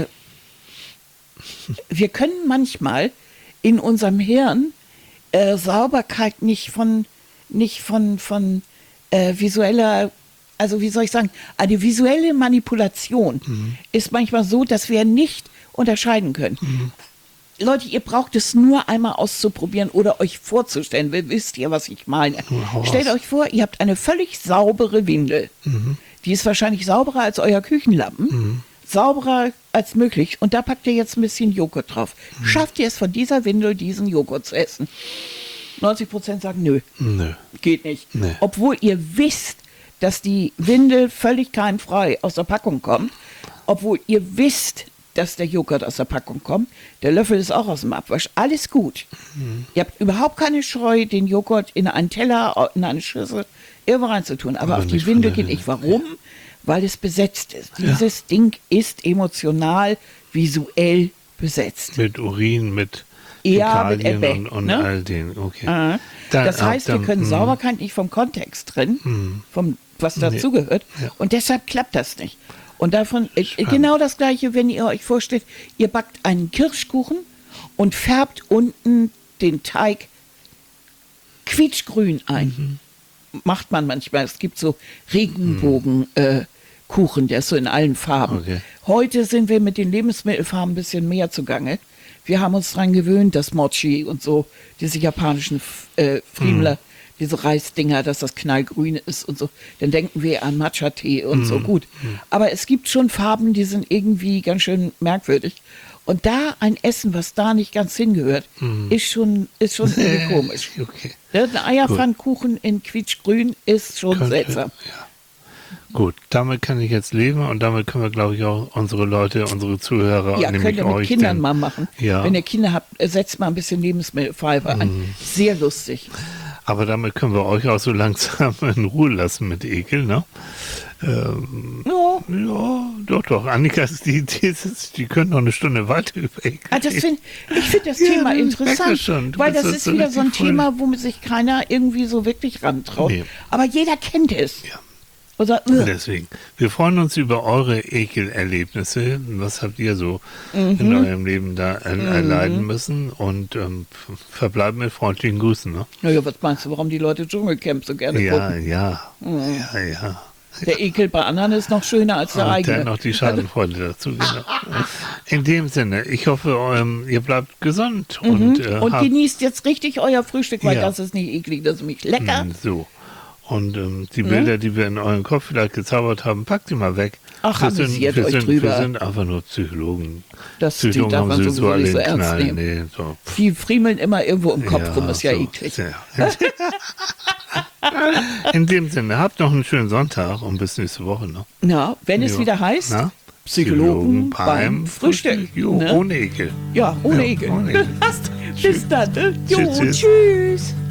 wir können manchmal in unserem Hirn äh, Sauberkeit nicht von, nicht von, von äh, visueller, also wie soll ich sagen, eine visuelle Manipulation Mhm. ist manchmal so, dass wir nicht unterscheiden können. Mhm. Leute, ihr braucht es nur einmal auszuprobieren oder euch vorzustellen. Wisst wisst ihr, was ich meine? Hau raus. Stellt euch vor, ihr habt eine völlig saubere Windel. Mhm. Die ist wahrscheinlich sauberer als euer Küchenlappen. Mhm. Sauberer als möglich. Und da packt ihr jetzt ein bisschen Joghurt drauf. Mhm. Schafft ihr es von dieser Windel, diesen Joghurt zu essen? neunzig Prozent sagen, nö, Nö. geht nicht. Nee. Obwohl ihr wisst, dass die Windel völlig keimfrei aus der Packung kommt. Obwohl ihr wisst, dass der Joghurt aus der Packung kommt. Der Löffel ist auch aus dem Abwasch. Alles gut. Mhm. Ihr habt überhaupt keine Scheu, den Joghurt in einen Teller, in eine Schüssel, irgendwo reinzutun. Aber, Aber auf die nicht von Windel der geht Windel. nicht. Warum? Weil es besetzt ist. Ja. Dieses Ding ist emotional, visuell besetzt. Mit Urin, mit Ja, mit Fäkalien Ebbe, und, und ne? all den. Okay. Äh, Dann- das heißt, dann- wir können mm. Sauberkeit nicht vom Kontext trennen, Mhm. vom, was dazugehört. Ja. Und deshalb klappt das nicht. Und davon, äh, Spannend. genau das Gleiche, wenn ihr euch vorstellt, ihr backt einen Kirschkuchen und färbt unten den Teig quietschgrün ein. Macht man manchmal. Es gibt so Regenbogenkuchen, äh, Kuchen, der ist so in allen Farben. Okay. Heute sind wir mit den Lebensmittelfarben ein bisschen mehr zugange. Wir haben uns daran gewöhnt, dass Mochi und so, diese japanischen äh, Friemler, diese Reisdinger, dass das knallgrün ist und so. Dann denken wir an Matcha-Tee und so, gut. Aber es gibt schon Farben, die sind irgendwie ganz schön merkwürdig. Und da ein Essen, was da nicht ganz hingehört, ist schon, ist schon irgendwie komisch. Okay. Ja, ein Eierpfannkuchen in quietschgrün ist schon Könnte- seltsam. Ja. Gut, damit kann ich jetzt leben und damit können wir, glaube ich, auch unsere Leute, unsere Zuhörer, Ja, könnt nämlich ihr mit euch, Kindern denn- mal machen. Ja. Wenn ihr Kinder habt, setzt mal ein bisschen Lebensmittelfarbe an. Sehr lustig. Aber damit können wir euch auch so langsam in Ruhe lassen mit Ekel, ne? Ähm, Ja. ja, doch, doch. Annika, die, die, die können noch eine Stunde weiter über Ekel Ah, das reden. find, ich finde das Ja, Thema das interessant, merkt ihr schon. Du weil bist das das ist so wieder so ein richtig voll. Thema, womit sich keiner irgendwie so wirklich rantraut. Nee. Aber jeder kennt es. Ja. Oder, äh, Deswegen, wir freuen uns über eure Ekelerlebnisse. Was habt ihr so in eurem Leben da er erleiden müssen? Und ähm, verbleiben mit freundlichen Grüßen. Ne? naja, was meinst du, warum die Leute Dschungelcamp so gerne Ja, gucken? ja, ja, ja. Der Ekel bei anderen ist noch schöner als der Und eigene. dann noch die Schadenfreude dazu. Genau. In dem Sinne, ich hoffe, ähm, ihr bleibt gesund. Und, äh, Und habt- genießt jetzt richtig euer Frühstück, weil Ja. das ist nicht eklig, das ist nämlich lecker. Mm, So. Und ähm, die Bilder, die wir in euren Kopf vielleicht gezaubert haben, packt die mal weg. Ach, wir sind, amüsiert wir euch sind, drüber. Wir sind einfach nur Psychologen. Das die Psychologen darf haben man sowieso sowieso alle nicht so den ernst Knall. nehmen. Nee, so. Die friemeln immer irgendwo im Kopf rum, ist ja so, eklig. sehr. In dem Sinne, habt noch einen schönen Sonntag und bis nächste Woche. Ne? Ja, wenn es Ja. wieder heißt, Na? Psychologen beim Frühstück. Jo, Ne? ohne Ekel. Ja, ohne Ja, Ekel. ohne Ekel. Bis dann. Ne? Jo, Tschüss, tschüss. tschüss.